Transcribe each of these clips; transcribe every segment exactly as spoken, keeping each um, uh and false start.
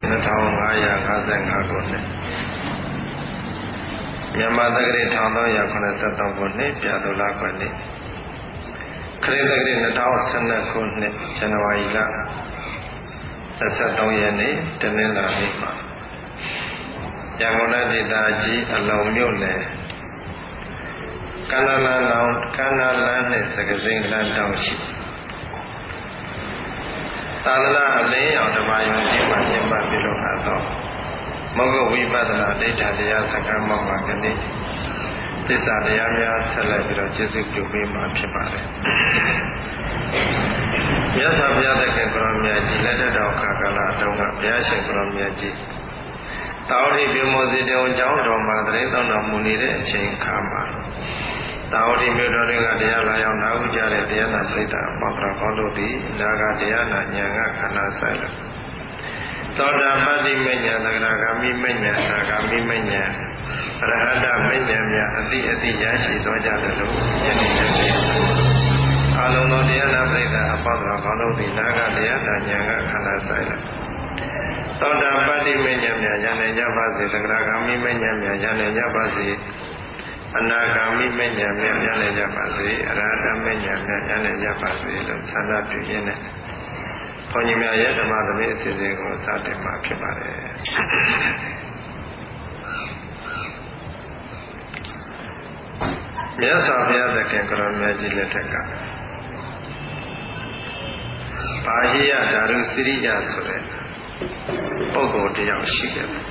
နှစ်ထောင်ငါးရာငါးဆယ်ငါးခုနှစ်မြန်မာတက္ကရာတစ်ထောင်သုံးရာခုနှစ်ဆယ်သုံးခုနှစ်ပြာသူလခွနှစ်ခရစ်တက္ကရာနှစ်ထောင်ဆယ်နှစ်ခုနှစ်ဇန်နဝါရီလ၂၃ရက်နေ့တနင်္လာနေ့မှာရန်ကုန်ဒေသကြီးအလုံမြို့နယ်ကန္နာလန်းလောင်ကန္နာလန်းနဲ့စကစိန်လန်းတောင်ရှိသာသနာအလင်းအောင်ဓမ္မယုံကြီးမှာကျင်းပပြုလုပ်လာသောမောဂဝိပဿနာဒိဋ္ဌတရားစကားမောမှာကနေ့သစ္စာတရားများဆက်လက်ပြီးတော့ကျေးဇူးပြုပေးမှာဖြစ်ပါတယ်။မြတ်စွာဘုရားသခင်ကိုရောမြတ်ကြီးလက်ထက်တော်ခါကာလတုန်းကဘုရားရှင်ကိုရောမြတ်ကြီးတာဝတိပြမောစီတေဝံကျောင်းတော်မှာတရေသောတော်မူနေတဲ့အချိန်ခါမှာတာဝတိမြို့တော်တွေကတရားလာရောက်နာဟုကြတဲ့တရားနာပရိသတ်မောက္ခရာကောင်းတို့သည်နာဂတရားနာဉာဏ်ကခန္ဓာဆိုင်လာသောတာပတ္တိမဉ္ဇဏသဂရဂမိမဉ္ဇဏအနာဂမိမဉ္ဇဏအရဟတမဉ္ဇဏများအတိအတိရရှိသွားကြတယ်လို့ယနေ့တည်းအာလုံသောတရားနာပရိသတ်အပေါင်းတော်ကောင်းတို့သည်နာဂတရားနာဉာဏ်ကခန္ဓာဆိုင်လာသောတာပတ္တိမဉ္ဇဏများဉာဏ်နဲ့ကြပါစေသဂရဂမိမဉ္ဇဏများဉာဏ်နဲ့ကြပါစေအနာဂါမိမဉ္ဇဏ်များဉာဏ်နဲ့ကြပါစေအရဟတမဉ္ဇဏ်များဉာဏ်နဲ့ကြပါစေလို့ဆန္ဒပြုရင်းနဲ့ဘုန်းကြီးများရဲ့ဓမ္မသမီးအစီအစဉ်ကိုစတင်မှာဖြစ်ပါတယ်မြတ်စွာဘုရားသခင်ကိုရောမြတ်ကြီးလက်ထက်ကဘာဟိယဓာရုစရိယဆိုတဲ့ပုဂ္ဂိုလ်တစ်ယောက်ရှိခဲ့တယ်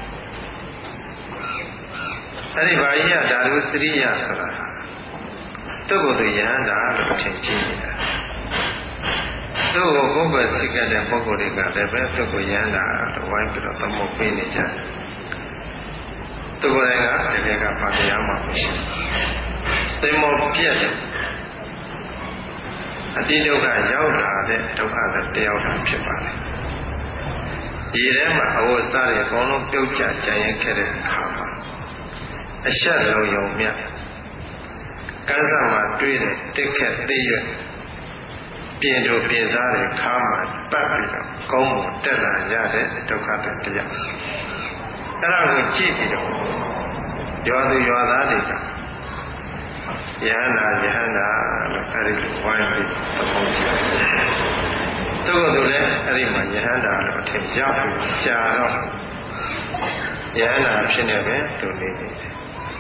အဲဒီဘာဟိယဓာရုစရိယဆိုတာသူ့ကိုယ်သူယဟန္တာလို့ထင်ကြည့်နေတာသူ့ကိုကိုယ်ပဲစိတ်ကတဲ့ပုဂ္ဂိုလ်တွေကလည်းပဲသူ့ကိုယဟန္တာလို့ဝိုင်းပြီးတော့သမုတ်ပေးနေကြတယ်သူကိုယ်တိုင်ကတကယ်ကဘာတရားမှမရှိဘူးသိမောပြည့်တယ်အတိဒုက္ခရောက်လာတဲ့ဒုက္ခတဲ့တယောက်တာဖြစ်ပါတယ်ဒီထဲမှာအဝတ်စားတွေအကုန်လုံးပြုတ်ကျကြံရင်ခဲ့တဲ့အခါမှာအရှက်လုံးယုံမြတ်ကန်းစားမှာတွေ့တဲ့တက်ခက်သေးရွယ်ပြင်တို့ပြင်စားတဲ့ခါမှာပတ်ပြီးတော့ကောင်းဖို့တက်လာရတဲ့ဒုက္ခတဲ့တရားအဲ့ဒါကိုကြည့်ပြီးတော့ရောသူရောသားတွေကယဟန္တာယဟန္တာလို့အဲ့ဒီဝိုင်းပြီးသဘောကျသူကသူလည်းအဲ့ဒီမှာယဟန္တာလို့အထင်ရောက်ပြီးကြာတော့ယဟန္တာဖြစ်နေပဲသူနေနေတယ်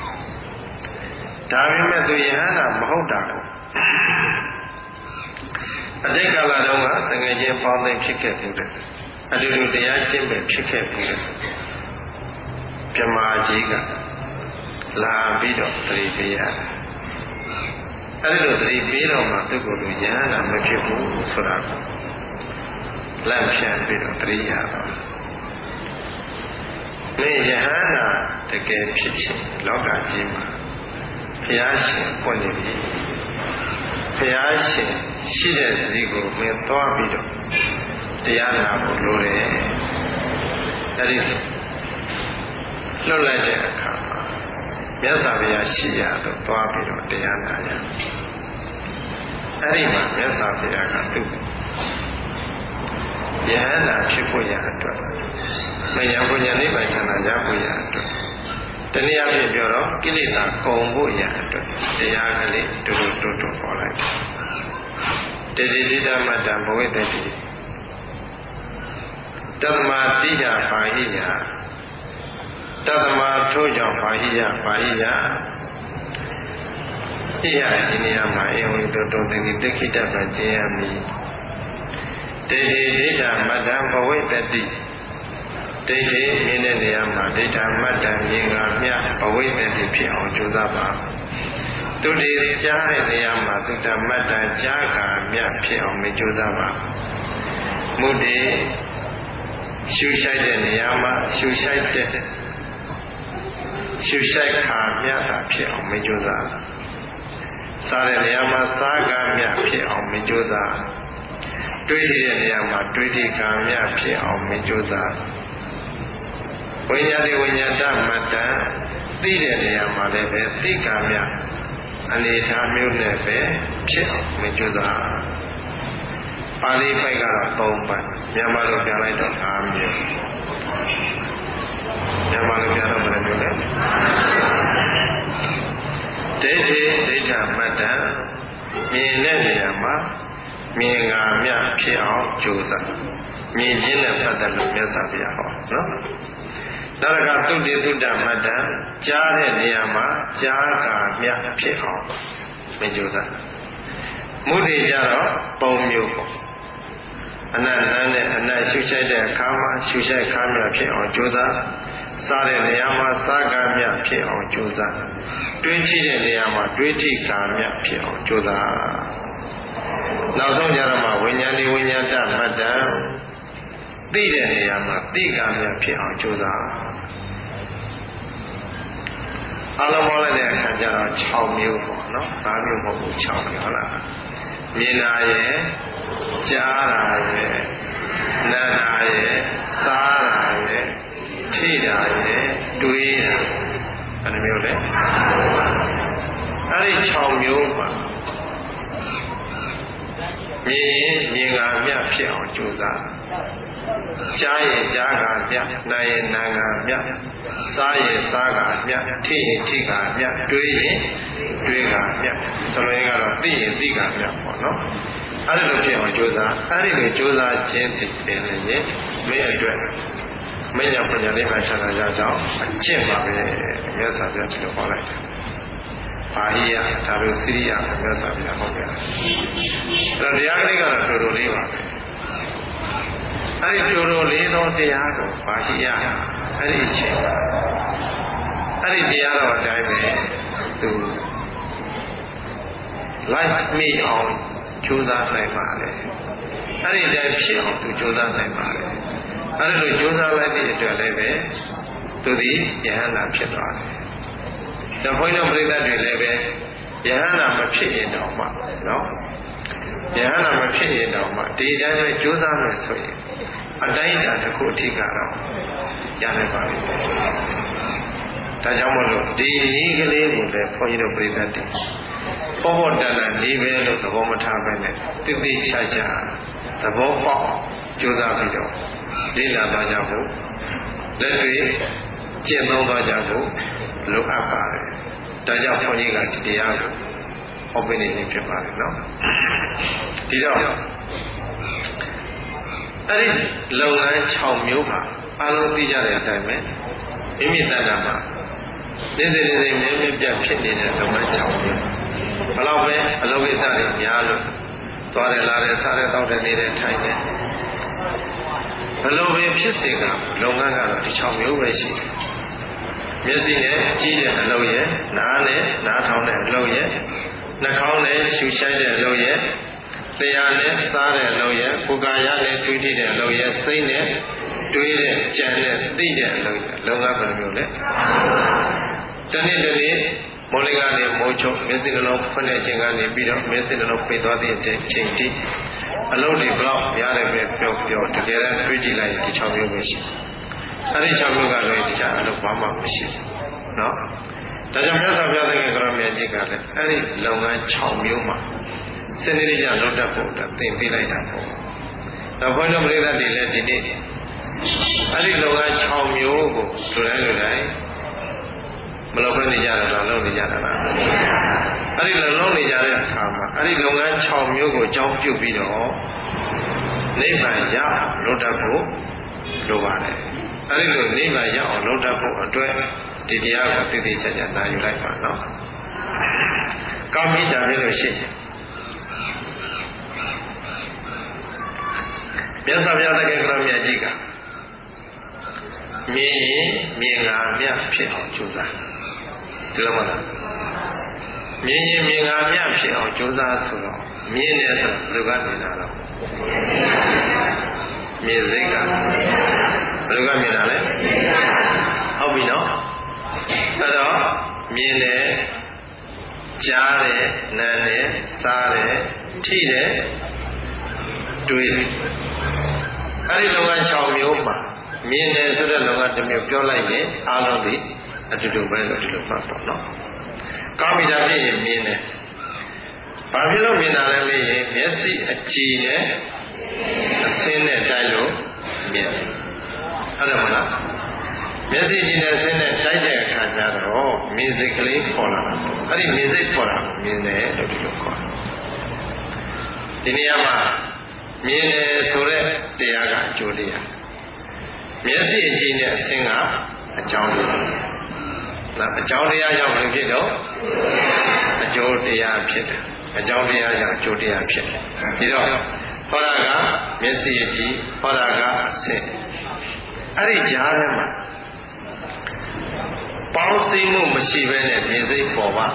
ဒါပေမဲ့သူယဟန္တာမဟုတ်တာကိုအတိတ်ကာလတုန်းကတကယ်ချင်းပေါင်းသိဖြစ်ခဲ့ပြီးတဲ့အတူတူတရားကျင့်ပဲဖြစ်ခဲ့ပြီးတဲ့ပြမာကြီးကလာပြီးတော့သတိပေးရတယ်အဲဒီလိုသတိပေးတော့မှသူ့ကိုယ်လူယဟန္တာမဖြစ်ဘူးဆိုတာကိုလက်ဖြန့်ပြီးတော့သတိရတော့ဒီယဟန္တာတကယ်ဖြစ်ခြင်းလောကကြီးမှာဘုရားရှင်ပွင့်နေပြီဘုရားရှင်ရှိတဲ့စီကိုမင်းသွားပြီးတော့တရားနာဖို့လိုတယ်အဲဒီလွတ်လိုက်တဲ့အခါမှာမြတ်စွာဘုရားရှိရတော့သွားပြီးတော့တရားနာရအဲဒီမှာမြတ်စွာဘုရားကသူ့ယဟန္တာဖြစ်ဖို့ရအတွက်မယံပညာနိဗ္ဗာန်ခန္ဓာရဖို့ရအတွက်တနည်းအားဖြင့်ပြောတော့ကိလေသာကုန်ဖို့ရအတွက်တရားကလေးတူတူတူတူပေါ်လိုက်တယ်တေတိတိဓမ္မတံဘဝိတ္တိတသမတိယပါဟိယတသမထို့ကြောင့်ပါဟိယပါဟိယဣယအိနိယမှာဧဝံတုတုံတိတိခိတပံကျေယမိတေတိဒိဋ္ဌမတ္တံဘဝိတ္တိဒိဋ္ဌိမြင်တဲ့နေရာမှာဒိဋ္ဌမတ္တံမြင်ငါမြဘဝိတ္တိဖြစ်အောင်ကြိုးစားပါသူတည်ကြားတဲ့နေရာမှာသုတ္တမတ္တံကြားကာမြဖြစ်အောင်မကြိုးစားပါမုဒိရှုရှိုက်တဲ့နေရာမှာရှုရှိုက်တဲ့ရှုရှိုက်ခါမြတာဖြစ်အောင်မကြိုးစားစားတဲ့နေရာမှာစားကာမြဖြစ်အောင်မကြိုးစားတွေးကြည့်တဲ့နေရာမှာတွေးကြည့်ကာမြဖြစ်အောင်မကြိုးစားဝိညာတိဝိညာတမတ္တံသိတဲ့နေရာမှာလည်းပဲသိကာမြအနေထားမျိုးနဲ့ပဲဖြစ်အောင်မကြိုးစားပါဠိပိုက်ကတော့သုံးပိုက်မြန်မာလိုပြန်လိုက်တော့၅မျိုးမြင်တဲ့နေရာမှာမြင်ငါမြဖြစ်အောင်ကြိုးစားမြင်ခြင်းနဲ့ပတ်သက်လို့မြတ်စွာဘုရားဟောနော်နောက်တစ်ခါသုတေသုတ္တမတ္တကြားတဲ့နေရာမှာကြားကာမြဖြစ်အောင်မကြိုးစားမုဒိကြတော့ပုံမျိုးပေါ့အနတ်နန်းနဲ့အနတ်ရှုရှိုက်တဲ့အခါမှာရှုရှိုက်ခါမြဖြစ်အောင်ကြိုးစားစားတဲ့နေရာမှာစားကာမြဖြစ်အောင်ကြိုးစားတွေးကြည့်တဲ့နေရာမှာတွေးကြည့်ကာမြဖြစ်အောင်ကြိုးစားနောက်ဆုံးကြတော့မှဝိညာဉ်ဒီဝိညာဏတမတ္တသိတဲ့နေရာမှာသိကာမြဖြစ်အောင်ကြိုးစားအလုံးပေါင်းလိုက်တဲ့အခါကျတော့၆မျိုးပေါ့နော်၅မျိုးမဟုတ်ဘူး၆မျိုးဟုတ်လားမြင်တာရဲ့ကြားတာရဲ့နားတာရဲ့စားတာရဲ့ထိတာရဲ့တွေးတာဘယ်နှမျိုးလဲအဲ့ဒီ၆မျိုးမှာမြင်ရင်မြင်ကမြဖြစ်အောင်ကြိုးစားကြားရင်ကြားကမြနားရင်နားကမြစားရင်စားကမြထိရင်ထိကမြတွေးရင်တွေးကမြဆိုလိုရင်းကတော့သိရင်သိကမြပေါ့နော်အဲ့ဒီလိုဖြစ်အောင်ကြိုးစားအဲ့ဒီလိုကြိုးစားခြင်းတည်တယ်လေမင်းအတွက်မင်းညာပညာလေးမှဆန္ဒကြကြောင်းအကျင့်ပါပဲမြတ်စွာဘုရားဒီလိုဟောလိုက်တယ်ပါဠိယဒါလိုစိရိယမြတ်စွာဘုရားဟောခဲ့တာအဲ့တရားကလေးကတော့တော်တော်လေးပါပဲအဲ့ဒီတော်တော်လေးသောတရားကိုပါဠိယအဲ့ဒီအချိန်အဲ့ဒီတရားတော်အတိုင်းပဲသူလိုက်မိအောင်ကြိုးစားနိုင်ပါလေအဲ့ဒီတိုင်းဖြစ်အောင်သူကြိုးစားနိုင်ပါလေအဲ့ဒီလိုကြိုးစားလိုက်တဲ့အတွက်လည်းပဲသူဒီယဟန္တာဖြစ်သွားတယ်။ဒါဘုန်းကြီးတို့ပြိဿတွေလည်းပဲယဟန္တာမဖြစ်ရင်တော့မှနော်ယဟန္တာမဖြစ်ရင်တော့မှဒီတိုင်းပဲကြိုးစားလို့ဆိုရင်အတိုင်းအတာတစ်ခုအထိကတော့ရနိုင်ပါလိမ့်မယ်။ဒါကြောင့်မို့လို့ဒီနည်းကလေးကိုလည်းဘုန်းကြီးတို့ပြိဿတွေပေါ်ပေါ်တန်တန်နေပဲလို့သဘောမထားပဲနဲ့တိတိကျကျသဘောပေါက်ကြိုးစားပြီးတော့လေ့လာသွားကြဖို့လက်တွေကျင့်သုံးသွားကြဖို့လိုအပ်ပါတယ်။ဒါကြောင့်ဘုန်းကြီးကဒီတရားကိုဟောပေးနေနေဖြစ်ပါတယ်နော်။ဒီတော့အဲ့ဒီလုပ်ငန်း၆မျိုးမှာအလုံးသိကြတဲ့အတိုင်းပဲမိမိတဏ္ဍာမှာနေနေနေမြဲမြဲပြတ်ဖြစ်နေတဲ့လုပ်ငန်း၆မျိုးဘယ်တော့ပဲအလုပ်ကိစ္စတွေများလို့သွားတယ်လာတယ်စားတယ်တောက်တယ်နေတယ်ထိုင်တယ်ဘယ်လိုပဲဖြစ်စေကလုပ်ငန်းကတော့ဒီ၆မျိုးပဲရှိတယ်မျက်စိနဲ့ကြည့်တဲ့အလုပ်ရဲ့နားနဲ့နားထောင်တဲ့အလုပ်ရဲ့နှာခေါင်းနဲ့ရှူရှိုက်တဲ့အလုပ်ရဲ့လျှာနဲ့စားတဲ့အလုပ်ရဲ့ကိုယ်ကာယနဲ့တွေးကြည့်တဲ့အလုပ်ရဲ့စိတ်နဲ့တွေးတဲ့ကြံတဲ့သိတဲ့အလုပ်ရဲ့လုပ်ငန်းဘယ်လိုမျိုးလဲတနေ့တနေ့မောလိကနေမိုးချုပ်မျက်စိနှလုံးဖွင့်တဲ့အချိန်ကနေပြီးတော့မျက်စိနှလုံးပိတ်သွားတဲ့အချိန်ထိအလုံးတွေဘလောက်များတယ်ပဲပြောပြောတကယ်တမ်းတွေးကြည့်လိုက်ရင်ဒီ၆မျိုးပဲရှိတယ်။အဲဒီ၆မျိုးကလည်းတခြားအလုပ်ဘာမှမရှိဘူး။နော်။ဒါကြောင့်မြတ်စွာဘုရားသခင်ကရောမြတ်ကြီးကလည်းအဲဒီလုပ်ငန်း၆မျိုးမှာစနေနေ့ကျလွတ်တတ်ဖို့အတွက်သင်ပေးလိုက်တာပေါ့။နောက်ဘုန်းတော်ပရိသတ်တွေလည်းဒီနေ့အဲဒီလုပ်ငန်း၆မျိုးကိုလူတိုင်းလူတိုင်းမလုပ်ဘဲနေကြတာလားလုပ်နေကြတာလားအဲ့ဒီလုံလုံးနေကြတဲ့အခါမှာအဲ့ဒီလုပ်ငန်း၆မျိုးကိုအကြောင်းပြုပြီးတော့နိဗ္ဗာန်ရအောင်လုပ်တတ်ဖို့လိုပါတယ်အဲ့ဒီလိုနိဗ္ဗာန်ရအောင်လုပ်တတ်ဖို့အတွက်ဒီတရားကိုသိသိချာချာနာယူလိုက်ပါနော်ကောင်းပြီဒါလည်းလို့ရှိရင်မြတ်စွာဘုရားသခင်ကရောမြတ်ကြီးကမြင်ရင်မြင်တာမြတ်ဖြစ်အောင်ကြိုးစားဒီလိုမလားမြင်ရင်မြင်တာမြတ်ဖြစ်အောင်ကြိုးစားဆိုတော့မြင်တယ်ဆိုဘယ်လိုကမြင်တာတော့မြင်စိတ်ကဘယ်လိုကမြင်တာလဲဟုတ်ပြီနော်အဲ့တော့မြင်တယ်ကြားတယ်နားတယ်စားတယ်ထိတယ်တွေးတယ်အဲ့ဒီလောက၆မျိုးမှာမြင်တယ်ဆိုတဲ့လောကတစ်မျိုးပြောလိုက်ရင်အားလုံးဒီအတူတူပဲလို့ဒီလိုမှတ်ပေါ့နော်။ကောင်းပြီဒါဖြစ်ရင်မြင်တယ်။ဘာဖြစ်လို့မြင်တာလဲမေးရင်မျက်စိအကြည်နဲ့အဆင်းနဲ့တိုက်လို့မြင်တယ်။ဟုတ်တယ်မလား။မျက်စိကြည်နဲ့အဆင်းနဲ့တိုက်တဲ့အခါကျတော့မြင်စိတ်ကလေးပေါ်လာတာ။အဲ့ဒီမြင်စိတ်ပေါ်လာမြင်တယ်လို့ဒီလိုခေါ်တယ်။ဒီနေရာမှာမြင်တယ်ဆိုတဲ့တရားကအကျိုးတရားမျက်စိအကြည့်နဲ့အဆင်းကအကြောင်းတရားနော်အကြောင်းတရားရောက်လို့ဖြစ်တော့အကျိုးတရားဖြစ်တယ်အကြောင်းတရားကြောင့်အကျိုးတရားဖြစ်တယ်ဒီတော့ဟောတာကမျက်စိအကြည့်ဟောတာကအဆင်းအဲ့ဒီကြားထဲမှာပေါင်းစည်းမှုမရှိဘဲနဲ့မြင်စိတ်ပေါ်ပါ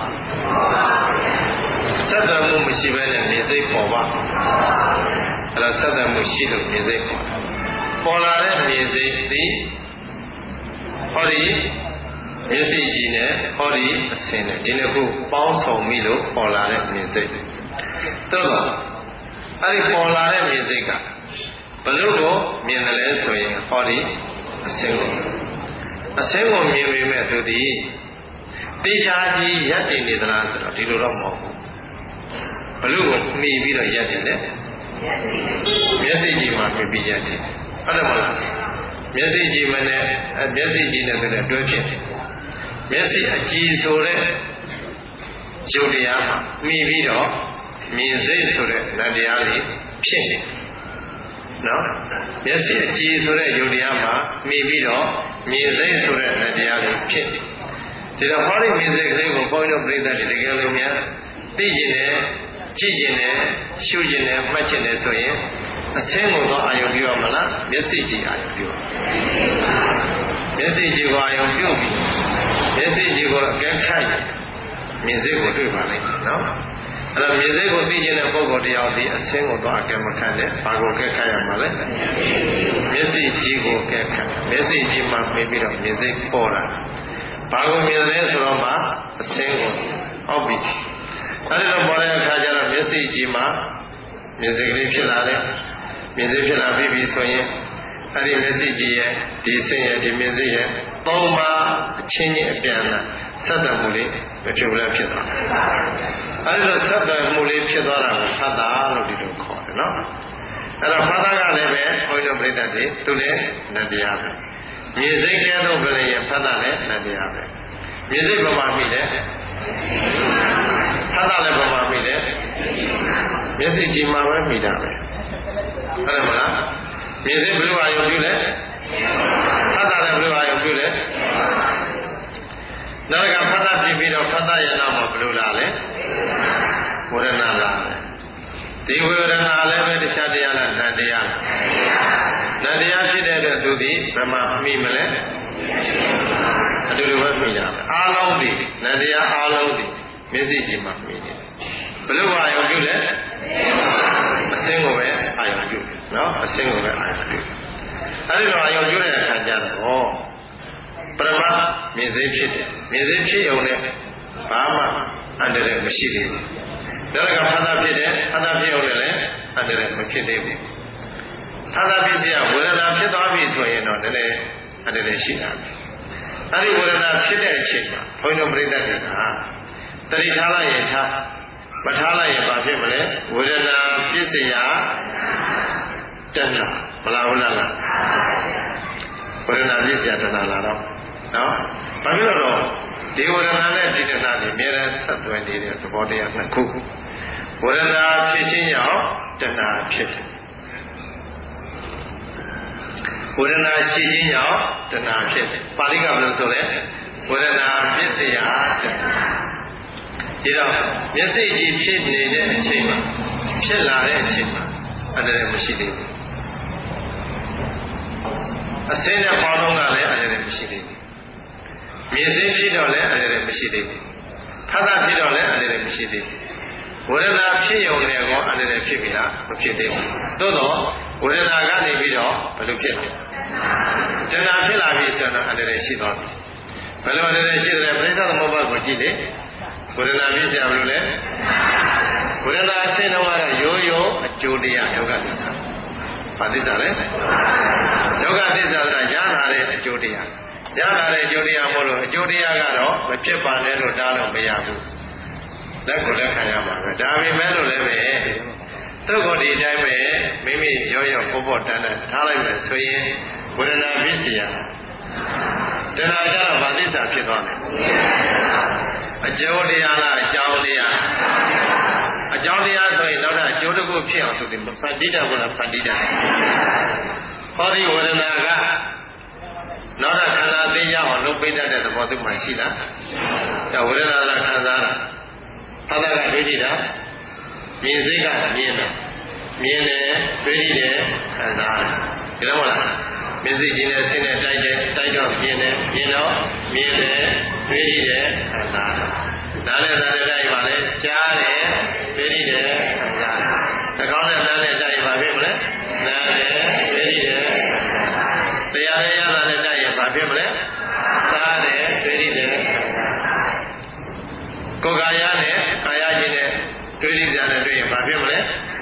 ဆက်သွယ်မှုမရှိဘဲနဲ့မြင်စိတ်ပေါ်ပါအဲ့ဒါဆက်သွယ်မှုရှိလို့မြင်စိတ်ပေါ်ပေါ်လာတဲ့မြင်စိတ်သည်ဟောဒီမျက်စိကြည့်နဲ့ဟောဒီအစင်းနဲ့ဒီနှစ်ခုပေါင်းစုံပြီးလို့ပေါ်လာတဲ့မြင်စိတ်သို့တော့အဲ့ဒီပေါ်လာတဲ့မြင်စိတ်ကဘလို့ကိုမြင်တယ်လဲဆိုရင်ဟောဒီအစင်းကိုအစင်းကိုမြင်ပေမဲ့သူဒီတရားကြီးရပ်တည်နေသလားဆိုတော့ဒီလိုတော့မဟုတ်ဘူးဘလို့ကိုမှီပြီးတော့ရပ်တည်တယ်မျက်စိကြည့်မှမှီပြီးရပ်တည်ဟုတ်တယ်မလားမျက်စိကြည့်မနဲ့မျက်စိကြည့်နဲ့ဆိုတဲ့တွဲဖြစ်တယ်မျက်စိအကြည့်ဆိုတဲ့ယုတ်တရားမှာမှီပြီးတော့မြင်စိတ်ဆိုတဲ့နတ်တရားလေးဖြစ်နေနော်မျက်စိအကြည့်ဆိုတဲ့ယုတ်တရားမှာမှီပြီးတော့မြင်စိတ်ဆိုတဲ့နတ်တရားလေးဖြစ်နေဒီတော့ဟောဒီမြင်စိတ်ကလေးကိုဘုန်းကြီးတို့ပြိဿတွေတကယ်လို့များသိကျင်တယ်ကြည့်ကျင်တယ်ရှုကျင်တယ်မှတ်ကျင်တယ်ဆိုရင်အဆင်းကိုတော့အာရုံပြုရမလားမျက်စိကြည့်အာရုံပြုမျက်စိကြည့်ကိုအာရုံပြုပြီးမျက်စိကြည့်ကိုအကဲခတ်မြင်စိတ်ကိုတွေ့ပါလိမ့်မယ်နော်အဲ့တော့မြင်စိတ်ကိုသိကျင်တဲ့ပုဂ္ဂိုလ်တရားဒီအဆင်းကိုတော့အကဲမခတ်နဲ့ဘာကိုကဲခတ်ရမှာလဲမျက်စိကြည့်ကိုကဲခတ်မျက်စိကြည့်မှပြီးပြီးတော့မြင်စိတ်ပေါ်လာဘာကိုမြင်လဲဆိုတော့မှအဆင်းကိုအောက်ပြီးအဲ့ဒီတော့ပေါ်တဲ့အခါကျတော့မျက်စိကြည့်မှမြင်စိတ်ကလေးဖြစ်လာတယ်မြင်စိတ်ဖြစ်လာပြီးပြီဆိုရင်အဲ့ဒီမျက်စိကြည့်ရဲ့ဒီစိတ်ရဲ့ဒီမြင်စိတ်ရဲ့သုံးပါးအချင်းချင်းအပြန်အလှန်ဆက်သွယ်မှုလေးမဖြစ်ဘူးလားဖြစ်သွားတယ်အဲ့ဒီလိုဆက်သွယ်မှုလေးဖြစ်သွားတာကိုဖတ်တာလို့ဒီလိုခေါ်တယ်နော်အဲ့တော့ဖတ်တာကလည်းပဲဘုန်းကြီးတို့ပြိတ္တတွေသူလည်းနတရားပဲမြင်စိတ်ကဲတော့ဘယ်လဲဖတ်တာလည်းနတရားပဲမြင်စိတ်ဘာမှမိတယ်ဖတ်တာလည်းဘာမှမိတယ်မျက်စိကြည့်မှပဲမိတာပဲဟုတ်တယ်မလားမြင်စိတ်ဘယ်လိုအာရုံပြုလဲဖတ်တာလည်းဘယ်လိုအာရုံပြုလဲနောက်ကဖတ်တာပြပြီးတော့ဖတ်တာရဲ့နောက်မှာဘယ်လိုလာလဲဝေဒနာလာတယ်ဒီဝေဒနာလည်းပဲတခြားတရားလားနတ်တရားနတ်တရားဖြစ်တဲ့အတွက်သူဒီဘယ်မှာမိမလဲအတူတူပဲမိတာအားလုံးဒီနတ်တရားအားလုံးဒီမျက်စိကြည့်မှမိနေတယ်ဘယ်လိုအာရုံပြုလဲအစင်းကိုပဲအာရုံပြုနော်အစင်းကိုပဲအာရုံပြုအဲဒီလိုအာရုံပြုတဲ့အခါကျတော့ပရမမြင်စိတ်ဖြစ်တယ်မြင်စိတ်ဖြစ်ုံနဲ့ဘာမှအန္တရာယ်မရှိသေးဘူးဒါကဖသဖြစ်တယ်ဖသဖြစ်ုံနဲ့လည်းအန္တရာယ်မဖြစ်သေးဘူးဖသဖြစ်စီကဝေဒနာဖြစ်သွားပြီဆိုရင်တော့လည်းအန္တရာယ်ရှိတာပဲအဲဒီဝေဒနာဖြစ်တဲ့အချိန်မှာဘုန်းကြီးတို့ပြိတ္တတွေကတတိထားလိုက်ရင်ထားမထားလိုက်ရင်ဘာဖြစ်မလဲဝေဒနာဖြစ်เสียတဏှာမလားဟုတ်လားဝေဒနာဖြစ်เสียတဏှာလာတော့နော်ဘာဖြစ်လို့တော့ဒီဝေဒနာနဲ့ဒီတဏှာတွေအများနဲ့ဆက်သွယ်နေတဲ့သဘောတရားနှစ်ခုဝေဒနာဖြစ်ခြင်းကြောင့်တဏှာဖြစ်တယ်ဝေဒနာရှိခြင်းကြောင့်တဏှာဖြစ်တယ်ပါဠိကဘယ်လိုဆိုလဲဝေဒနာဖြစ်เสียတဏှာဒီတော့မျက်စိကြည့်ဖြစ်နေတဲ့အချိန်မှာဖြစ်လာတဲ့အချိန်မှာအန္တရာယ်မရှိသေးဘူးအစင်းနဲ့ပေါင်းတော့ကလည်းအန္တရာယ်မရှိသေးဘူးမြင်သိဖြစ်တော့လည်းအန္တရာယ်မရှိသေးဘူးဖသဖြစ်တော့လည်းအန္တရာယ်မရှိသေးဘူးဝေဒနာဖြစ်ရုံနဲ့ကောအန္တရာယ်ဖြစ်ပြီလားမဖြစ်သေးဘူးသို့တော့ဝေဒနာကနေပြီးတော့ဘယ်လိုဖြစ်လဲတဏှာဖြစ်လာပြီဆိုတော့အန္တရာယ်ရှိသွားပြီဘယ်လိုအန္တရာယ်ရှိတယ်ပြိဿသမုပ္ပါဒ်ကိုကြည့်လေဝေဒနာဖြစ်ကြဘလို့လဲဝေဒနာဆင်းတော့ကတော့ရိုးရိုးအကျိုးတရားယောဂသစ္စာဘာသစ္စာလဲယောဂသစ္စာဆိုတာရလာတဲ့အကျိုးတရားရလာတဲ့အကျိုးတရားမို့လို့အကျိုးတရားကတော့မဖြစ်ပါနဲ့လို့တားလို့မရဘူးလက်ကိုလက်ခံရမှာပဲဒါပေမဲ့လို့လည်းပဲသူ့ကိုဒီအတိုင်းပဲမိမိရောရောပေါ်ပေါ်တန်းတန်းထားလိုက်မယ်ဆိုရင်ဝေဒနာဖြစ်เสียတဏှာကြတော့ဘာသစ္စာဖြစ်သွားလဲအကျိုးတရားလားအကြောင်းတရားအအကြောင်းတရားဆိုရင်တော့အကျိုးတစ်ခုဖြစ်အောင်ဆိုပြီးဖန်တီးတာကဖန်တီးတာဟောဒီဝေဒနာကနောက်တာခန္ဓာသိရအောင်လုပ်ပေးတတ်တဲ့သဘောသူမှရှိလားဒါဝေဒနာကခံစားတာသာသကတွေ့ကြည့်တာမြင်စိတ်ကမြင်တယ်မြင်တယ်တွေ့ကြည့်တယ်ခံစားတယ်ဒီလိုမလားမျက်စိကြည့်နေဆင်းနေတိုက်တယ်တိုက်တော့မြင်တယ်မြင်တော့မြင်တယ်တွေ့ကြည့်တယ်ခံစားတယ်နားနဲ့နားနဲ့တိုက်ပါလေကြားတယ်တွေ့ကြည့်တယ်ခံစားတယ်နှာခေါင်းနဲ့နားနဲ့တိုက်ပါပြီမလဲနားတယ်တွေ့ကြည့်တယ်တရားရရတာနဲ့တိုက်ရပါပြီမလဲစားတယ်တွေ့ကြည့်တယ်ကိုယ်ကာယနဲ့ကာယချင်းနဲ့တွေ့ကြည့်တယ်တွေ့ရင်ဘာဖြစ်မလဲ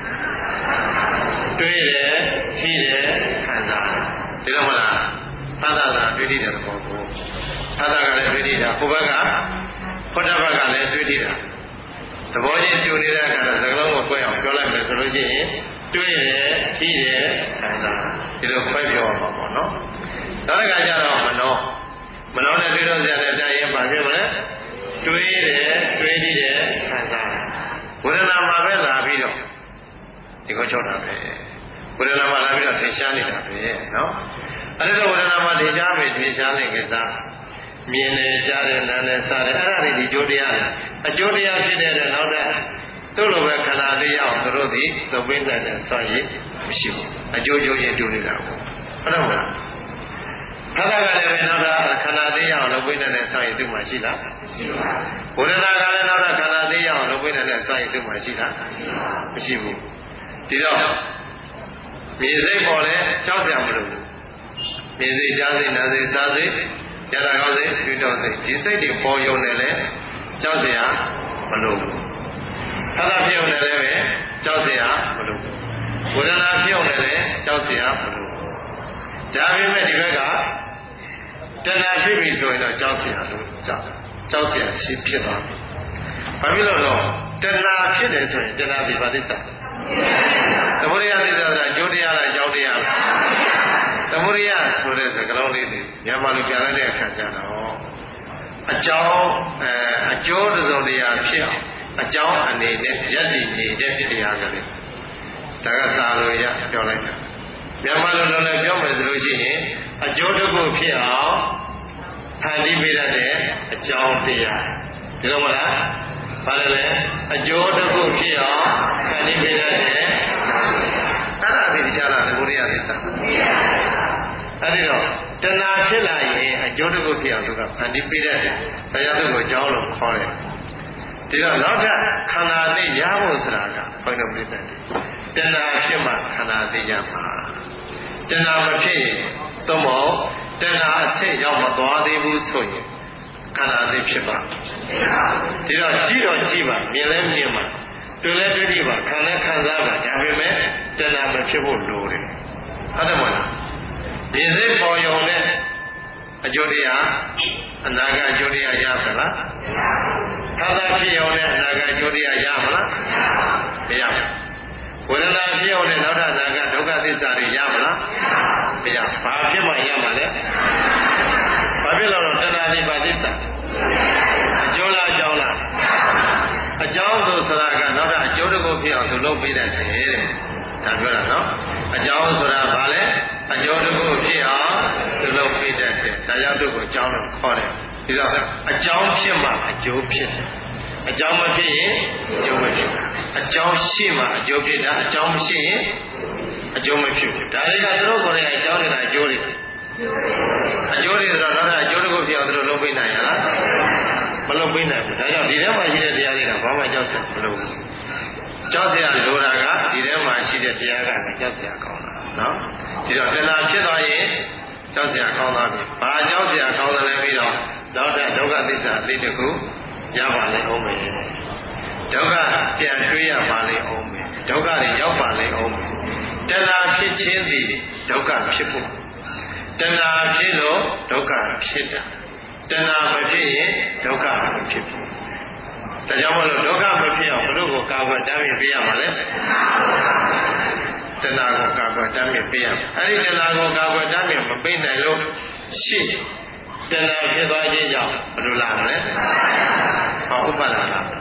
တွေ့တယ်ဖြီးတယ်ခံစားတယ်ဒီလိုမလားသာသနာတွေ့ကြည့်တဲ့ပုံကိုသာသကလည်းတွေ့ကြည့်တာကိုယ်ဘက်ကခေါတ္တဘက်ကလည်းတွေ့ကြည့်တာသဘောချင်းကျူနေတဲ့အခါတော့သကလုံးကိုကိုယ်အောင်ပြောလိုက်မယ်ဆိုလို့ရှိရင်တွေ့တယ်ဖြီးတယ်ခံစားဒီလိုခွဲပြောရမှာပေါ့နော်နောက်တစ်ခါကျတော့မနောမနောနဲ့တွေ့တော့ကြတဲ့တရားရင်ဘာဖြစ်မလဲတွေးတယ်တွေးကြည့်တယ်ခံစားတယ်ဝေဒနာမှာပဲလာပြီးတော့ဒီကိုချုပ်တာပဲဝေဒနာမှာလာပြီးတော့ထင်ရှားနေတာပဲနော်အဲ့ဒါဝေဒနာမှာထင်ရှားပြီထင်ရှားနေကြတာမြင်တယ်ကြားတယ်နားတယ်စားတယ်အဲ့ဒါတွေဒီကျိုးတရားအကျိုးတရားဖြစ်တဲ့နောက်တဲ့သူ့လိုပဲခန္ဓာလေးအောင်သူတို့ဒီသပိဋကနဲ့ဆွရည်မရှိဘူးအကျိုးကျိုးချင်းတူနေတာပေါ့ဟုတ်တယ်မလားသာသကလည်းပဲနောက်တာခန္ဓာသေးရအောင်လုပ်ပေးနေတဲ့ဆောက်ရည်သူ့မှာရှိလားမရှိပါဘူးဝေဒနာကလည်းနောက်တာခန္ဓာသေးရအောင်လုပ်ပေးနေတဲ့ဆောက်ရည်သူ့မှာရှိလားမရှိဘူးဒီတော့မြေစိတ်ပေါ်လဲကြောက်ကြမလို့မြေစိတ်ကြားစိတ်နာစိတ်စားစိတ်ရတာကောင်းစိတ်တွေ့တော့စိတ်ဒီစိတ်တွေပေါ်ယုံနေလဲကြောက်เสียမလို့သာသပြုံနေလဲပဲကြောက်เสียမလို့ဝေဒနာပြုံနေလဲကြောက်เสียမလို့ဒါပေမဲ့ဒီဘက်ကတဏှာဖြစ်ပြီဆိုရင်တော့ကြောက်เสียလို့ကြောက်ကြောက်เสียရှိဖြစ်သွားပြီဘာဖြစ်လို့လဲတဏှာဖြစ်တယ်ဆိုရင်တဏှာဒီပါတိတ္တသမုဒိယသစ္စာကအကျိုးတရားလားအကြောင်းတရားလားသမုဒိယဆိုတဲ့စကားလုံးလေးတွေမြန်မာလိုပြန်လိုက်တဲ့အခါကျတော့အကြောင်းအဲအကျိုးတုံတရားဖြစ်အောင်အကြောင်းအနေနဲ့ယက်တည်နေတဲ့တရားကလေးဒါကသာလို့ရပြောလိုက်တာမြန်မာလိုလိုလည်းပြောမယ်ဆိုလို့ရှိရင်အကျိုးတစ်ခုဖြစ်အောင်ဖန်တီးပေးတဲ့အကြောင်းတရားဒီလိုမလားဘာလဲလဲအကျိုးတစ်ခုဖြစ်အောင်ဖန်တီးပေးတဲ့အဲ့ဒါဒီကြားလာသမုဒိယသစ္စာအဲ့ဒီတော့တဏှာဖြစ်လာရင်အကျိုးတစ်ခုဖြစ်အောင်သူကဖန်တီးပေးတဲ့တရားသူ့ကိုအကြောင်းလို့ခေါ်တယ်ဒီတော့နောက်ထပ်ခန္ဓာသိရဖို့ဆိုတာကဘယ်လိုပြတဲ့တဏှာဖြစ်မှခန္ဓာသိရမှာတဏှာမဖြစ်ရင်သို့မဟုတ်တဏှာအချက်ရောက်မသွားသေးဘူးဆိုရင်ခန္ဓာသိဖြစ်ပါဒီတော့ကြည့်တော့ကြည့်ပါမြင်လဲမြင်ပါတွေ့လဲတွေ့ကြည့်ပါခံလဲခံစားပါဒါပေမဲ့တဏှာမဖြစ်ဖို့လိုတယ်ဟုတ်တယ်မဟုတ်လားမြင်စိတ်ပေါ်ယုံတဲ့အကျိုးတရားအနာဂတ်အကျိုးတရားရသလားသာသာဖြစ်ယုံတဲ့အနာဂတ်အကျိုးတရားရမလားမရဘူးဝေဒနာဖြစ်အောင်လည်းနောက်ထပ်နာကဒုက္ခသစ္စာတွေရမလားမရဘာဖြစ်မှရမှာလဲဘာဖြစ်လို့တဏှာနိဗ္ဗာန်သစ္စာအကျိုးလားအကြောင်းလားအကြောင်းဆိုဆိုတာကနောက်ထပ်အကျိုးတစ်ခုဖြစ်အောင်သူလုပ်ပေးတတ်တယ်တဲ့ဒါပြောတာနော်အကြောင်းဆိုတာဘာလဲအကျိုးတစ်ခုဖြစ်အောင်သူလုပ်ပေးတတ်တယ်ဒါကြောင့်သူ့ကိုအကြောင်းလို့ခေါ်တယ်ဒီတော့အကြောင်းဖြစ်မှအကျိုးဖြစ်တယ်အကြောင်းမဖြစ်ရင်အကျိုးမဖြစ်ဘူးအကြောင်းရှိမှအကျိုးဖြစ်တာအကြောင်းမရှိရင်အကျိုးမဖြစ်ဘူးဒါတွေကသူတို့ကိုယ်တိုင်အကြောင်းနေတာအကျိုးတွေအကျိုးတွေဆိုတော့နောက်အကျိုးတစ်ခုဖြစ်အောင်သူတို့လုပ်ပေးနိုင်ရလားမလုပ်ပေးနိုင်ဘူးဒါကြောင့်ဒီထဲမှာရှိတဲ့တရားတွေကဘာမှကြောက်စရာမလိုဘူးကြောက်စရာလိုတာကဒီထဲမှာရှိတဲ့တရားကလည်းကြောက်စရာကောင်းတာနော်ဒီတော့တဏှာဖြစ်သွားရင်ကြောက်စရာကောင်းသွားပြီဘာကြောက်စရာကောင်းတယ်လဲပြီးတော့နောက်ထပ်ဒုက္ခသစ္စာအသေးတစ်ခုရပါလေအောင်မယ်ဒုက္ခပြန်တွေးရပါလေအောင်မယ်ဒုက္ခတွေရောက်ပါလေအောင်မယ်တဏှာဖြစ်ခြင်းသည်ဒုက္ခဖြစ်ဖို့တဏှာဖြစ်လို့ဒုက္ခဖြစ်တာတဏှာမဖြစ်ရင်ဒုက္ခမဖြစ်ဘူးဒါကြောင့်မလို့ဒုက္ခမဖြစ်အောင်ဘုလို့ကိုကာကွယ်တမ်းမြင်ပေးရမှာလေတဏှာကိုကာကွယ်တမ်းမြင်ပေးရမယ်အဲဒီတဏှာကိုကာကွယ်တမ်းမြင်မပေးနိုင်လို့ရှိတဏှာဖြစ်သွားခြင်းကြောင့်ဘယ်လိုလာမလဲဟောဥပါဒနာ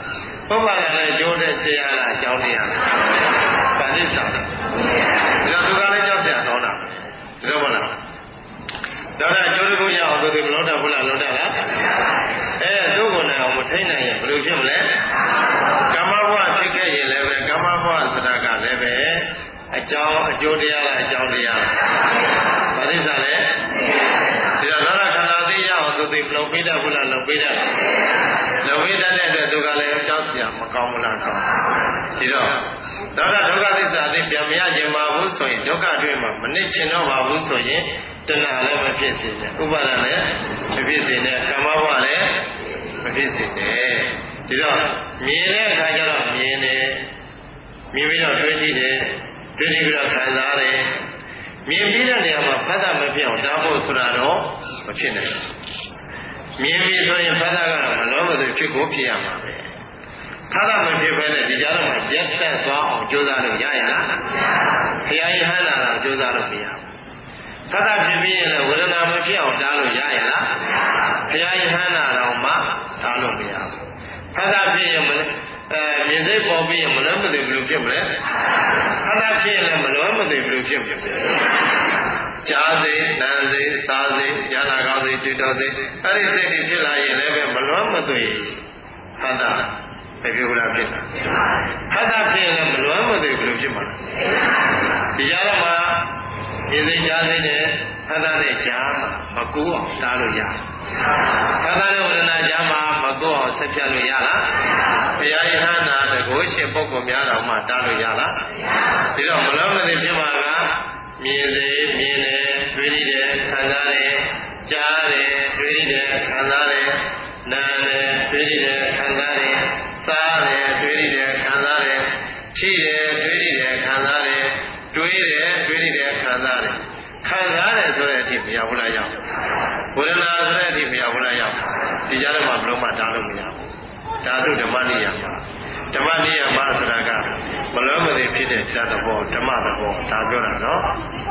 ပုပ္ပါဒနဲ့ကျိုးတဲ့ဆရာလားအကြောင်းတရားလားဗာတိစာလားဒါသူကလည်းကြောက်ဆရာတောင်းတာဒါမလားဒါနဲ့ကျိုးတခုရအောင်သူဒီမလုံးတာဘူးလားလုံးတာလားအဲသူ့ကိုလည်းအောင်မထိနိုင်ရင်ဘယ်လိုဖြစ်မလဲကမ္မဘဝဖြစ်ခဲ့ရင်လည်းပဲကမ္မဘဝဆိုတာကလည်းပဲအကြောင်းအကျိုးတရားလားအကြောင်းတရားလားဗာတိစာလည်းဒီတော့သောတာခန္ဓာသိရအောင်သူဒီမလုံးပေးတတ်ဘူးလားလုံးပေးတတ်လုံးပေးတတ်တဲ့အတွက်သူကလည်းအကြောင်းဆရာမကောင်းဘူးလားကောင်းဒီတော့သောတာဒုက္ခသစ္စာသိပြန်မရခြင်းပါဘူးဆိုရင်ဒုက္ခတွေ့မှာမနစ်ချင်တော့ပါဘူးဆိုရင်တဏှာလည်းမဖြစ်စေနဲ့ဥပါဒလည်းမဖြစ်စေနဲ့ကမ္မဘဝလည်းမဖြစ်စေနဲ့ဒီတော့မြင်တဲ့အခါကျတော့မြင်တယ်မြင်ပြီးတော့တွေ့ကြည့်တယ်တွေ့ကြည့်ပြီးတော့ခံစားတယ်မြင်ပြီးတဲ့နေရာမှာဖတ်တာမဖြစ်အောင်တားဖို့ဆိုတာတော့မဖြစ်နိုင်မြင်ပြီးဆိုရင်ဖတ်တာကတော့မလုံးမသွေဖြစ်ကိုဖြစ်ရမှာပဲဖတ်တာမဖြစ်ဘဲနဲ့ဒီကြားထဲမှာရက်သက်သွားအောင်ကြိုးစားလို့ရရလားဘုရားယဟန္တာကကြိုးစားလို့မရဘူးဖတ်တာဖြစ်ပြီးရင်လည်းဝေဒနာမဖြစ်အောင်တားလို့ရရလားဘုရားယဟန္တာတော့မှတားလို့မရဘူးဖတ်တာဖြစ်ရင်မလဲအဲမြင်စိတ်ပေါ်ပြီးရင်မလုံးမသွေဘယ်လိုဖြစ်မလဲဖတ်တာဖြစ်ရင်လည်းမလုံးမသွေဘယ်လိုဖြစ်မလဲကြားစေနားစေစားစေဉာဏ်ကောင်းစေတွေ့တော်စေအဲ့ဒီစိတ်တွေဖြစ်လာရင်လည်းပဲမလွမ်းမသွေဖတ်တာမဖြစ်ဘူးလားဖြစ်တာဖတ်တာဖြစ်ရင်လည်းမလွမ်းမသွေဘယ်လိုဖြစ်မှာလဲဒီကြားထဲမှာဒီစိတ်ကြားစိတ်နဲ့ဖတ်တာနဲ့ကြားမှာမကူအောင်တားလို့ရဖတ်တာနဲ့ဝေဒနာကြားမှာမကူအောင်ဆက်ပြလို့ရလားဘုရားယဟန္တာတကုရှင်ပုဂ္ဂိုလ်များတော်မှတားလို့ရလားဒီတော့မလွမ်းမသွေဖြစ်မှာကမြင်စေမြင်တယ်တွေ့ရတယ်ခံစားတယ်ကြားတယ်တွေ့ရတယ်ခံစားတယ်နားတယ်တွေ့ရတယ်ခံစားတယ်စားတယ်တွေ့ရတယ်ခံစားတယ်ထိတယ်တွေ့ရတယ်ခံစားတယ်တွေးတယ်တွေ့ရတယ်ခံစားတယ်ခံစားတယ်ဆိုတဲ့အထိမရဘူးလားရောက်ဝေဒနာဆိုတဲ့အထိမရဘူးလားရောက်ဒီကြားထဲမှာဘလုံးမတားလို့မရဘူးဒါတို့ဓမ္မနိယမှာဓမ္မနိယမှာဆိုတာကမလုံးမသိဖြစ်တဲ့ဓာတ်သဘောဓမ္မသဘောဒါပြောတာနော်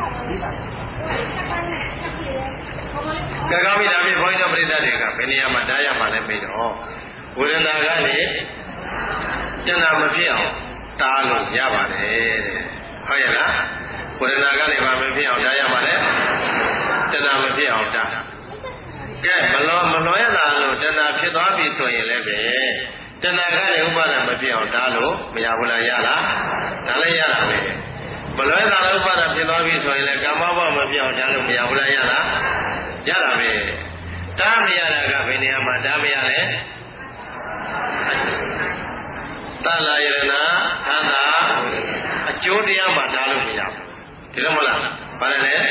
ကဲကောင်းပြီဒါဖြင့်ဘုန်းကြီးတို့ပြိဿတွေကဘယ်နေရာမှာတားရမှာလဲမေးတော့ဝေဒနာကနေတဏှာမဖြစ်အောင်တားလို့ရပါတယ်တဲ့ဟုတ်ရဲ့လားဝေဒနာကနေဘာမဖြစ်အောင်တားရမှာလဲတဏှာမဖြစ်အောင်တားကဲမလောမလောရတာလို့တဏှာဖြစ်သွားပြီဆိုရင်လည်းပဲတဏှာကနေဥပါဒမဖြစ်အောင်တားလို့မရဘူးလားရလားဒါလည်းရတာပဲမလွဲတာလည်းဥပါဒဖြစ်သွားပြီဆိုရင်လည်းကာမဘဝမဖြစ်အောင်တားလို့မရဘူးလားရလားရတာပဲတားမရတာကဘယ်နေရာမှာတားမရလဲတဏှာယရဏဟန္တာအကျိုးတရားမှာတားလို့မရဘူးဒီလိုမလားဘာလဲလဲ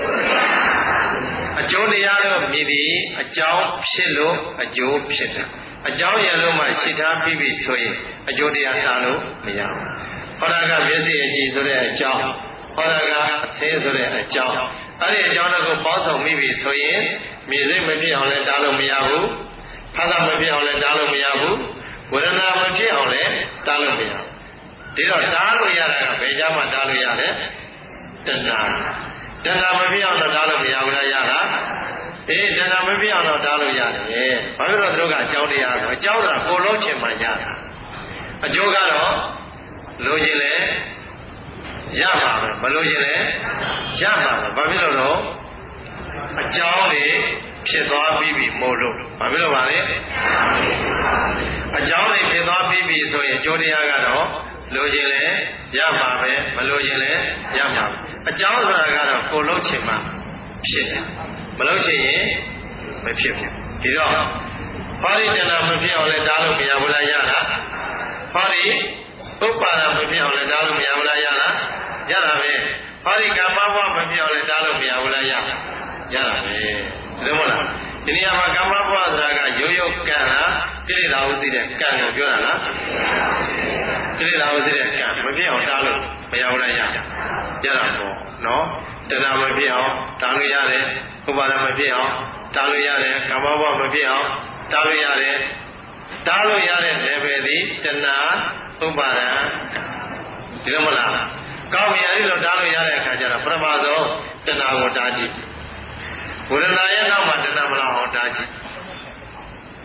အကျိုးတရားတော့မြည်ပြီးအကြောင်းဖြစ်လို့အကျိုးဖြစ်တာအကြောင်းရလို့မှရှိထားပြီးပြီဆိုရင်အကျိုးတရားတားလို့မရဘူးဟောတာကမျက်စိအကြည့်ဆိုတဲ့အကြောင်းဟောတာကအသေးဆိုတဲ့အကြောင်းအဲ့ဒီအကြောင်းတွေကိုပေါင်းစုံမိပြီဆိုရင်မြည်စိတ်မဖြစ်အောင်လည်းတားလို့မရဘူးဖသမဖြစ်အောင်လည်းတားလို့မရဘူးဝေဒနာမဖြစ်အောင်လည်းတားလို့မရဘူးဒီတော့တားလို့ရတာကဘယ်ကြမှာတားလို့ရလဲတဏှာတဏှာမဖြစ်အောင်တော့တားလို့မရဘူးလားရလားအေးတဏှာမဖြစ်အောင်တော့တားလို့ရတယ်ဘာလို့လဲသူတို့ကအကြောင်းတရားဆိုအကြောင်းကကိုလုံးချင်မှရတာအကျိုးကတော့လိုချင်လဲရပါမယ်မလိုချင်လဲရပါမယ်ဘာဖြစ်လို့လဲအကြောင်းတွေဖြစ်သွားပြီးပြီမို့လို့ဘာဖြစ်လို့ပါလဲအကြောင်းတွေဖြစ်သွားပြီးပြီဆိုရင်အကျိုးတရားကတော့လိုချင်လဲရပါပဲမလိုချင်လဲရပါမယ်အကြောင်းဆိုတာကတော့ကိုလုံးချင်မှဖြစ်တယ်မလို့ရှိရင်မဖြစ်ဘူးဒီတော့ပါဠိတဏမဖြစ်အောင်လဲတားလို့မရဘူးလားရလားပါဠိဥပ္ပါဒမဖြစ်အောင်လဲတားလို့မရဘူးလားရလားရတာပဲပါဠိကမ္မဘဝမဖြစ်အောင်လဲတားလို့မရဘူးလားရရတာပဲဒီမို့လားဒီနေရာမှာကမ္မဘဝဆိုတာကရိုးရိုးကံလားကိလေသာဥသိတဲ့ကံကိုပြောတာလားကိလေသာဥသိတဲ့ကံမဖြစ်အောင်တားလို့မရဘူးလားရရတာပေါ့နော်တဏှာမဖြစ်အောင်တားလို့ရတယ်ဥပါဒမဖြစ်အောင်တားလို့ရတယ်ကာမဘဝမဖြစ်အောင်တားလို့ရတယ်တားလို့ရတဲ့ level ဒီတဏှာဥပါဒဒီလိုမလားကောင်းပြီအဲဒီလိုတားလို့ရတဲ့အခါကျတော့ပထမဆုံးတဏှာကိုတားကြည့်ဝေဒနာရဲ့နောက်မှာတဏှာမလာအောင်တားကြည့်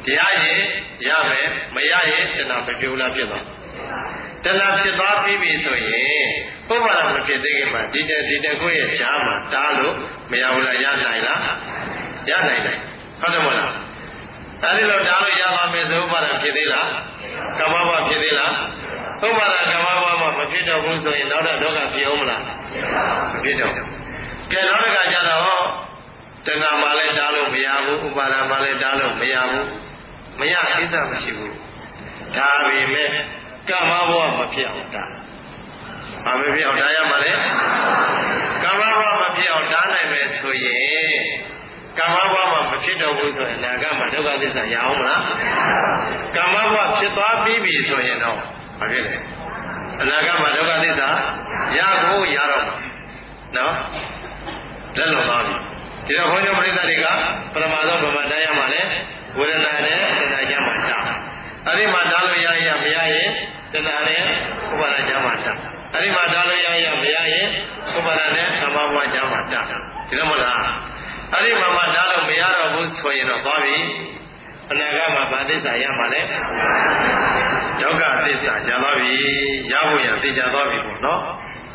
တရားရင်ရမယ်မရရင်တဏှာမပြုတ်လားဖြစ်သွားတဏှာဖြစ်သွားပြီဆိုရင်ဥပါဒမဖြစ်သေးခင်မှာဒီတဲ့ဒီတဲ့ကိုရဲ့ရှားမှာတားလို့မရဘူးလားရနိုင်လားရနိုင်တယ်ဟုတ်တယ်မဟုတ်လားအဲဒီလိုတားလို့ရပါမယ်ဆိုဥပါဒဖြစ်သေးလားကမ္မဘဖြစ်သေးလားဥပါဒကမ္မဘမှာမဖြစ်တော့ဘူးဆိုရင်နောက်တော့ဒုက္ခဖြစ်အောင်မလားမဖြစ်တော့ကဲနောက်တစ်ခါကျတော့တဏှာမှလည်းတားလို့မရဘူးဥပါဒမှလည်းတားလို့မရဘူးမရကိစ္စမရှိဘူးဒါပေမဲ့ကမ္မဘဝမဖြစ်အောင်တားဘာမဖြစ်အောင်တားရမှာလဲကမ္မဘဝမဖြစ်အောင်တားနိုင်မယ်ဆိုရင်ကမ္မဘဝမှာမဖြစ်တော့ဘူးဆိုရင်အနာဂတ်မှာဒုက္ခသစ္စာရအောင်မလားကမ္မဘဝဖြစ်သွားပြီးပြီဆိုရင်တော့ဘာဖြစ်လဲအနာဂတ်မှာဒုက္ခသစ္စာရဖို့ရတော့မှာနော်လက်လွန်သွားပြီဒီတော့ဘုန်းကြီးပရိသတ်တွေကပရမသောဗမာတရားရမှာလဲဝေဒနာနဲ့တဏှာကြမှာတာအဲ့ဒီမှာတားလို့ရရမရရင်တဏှာနဲ့ဥပါဒကြမှာတာအဲ့ဒီမှာတားလို့ရရမရရင်ဥပါဒနဲ့သမာဘဝကြမှာတာဒီလိုမလားအဲ့ဒီမှာမှတားလို့မရတော့ဘူးဆိုရင်တော့သွားပြီအနာဂတ်မှာဗာသစ္စာရမှာလဲဒုက္ခသစ္စာရသွားပြီရဖို့ရသိကြသွားပြီပေါ့နော်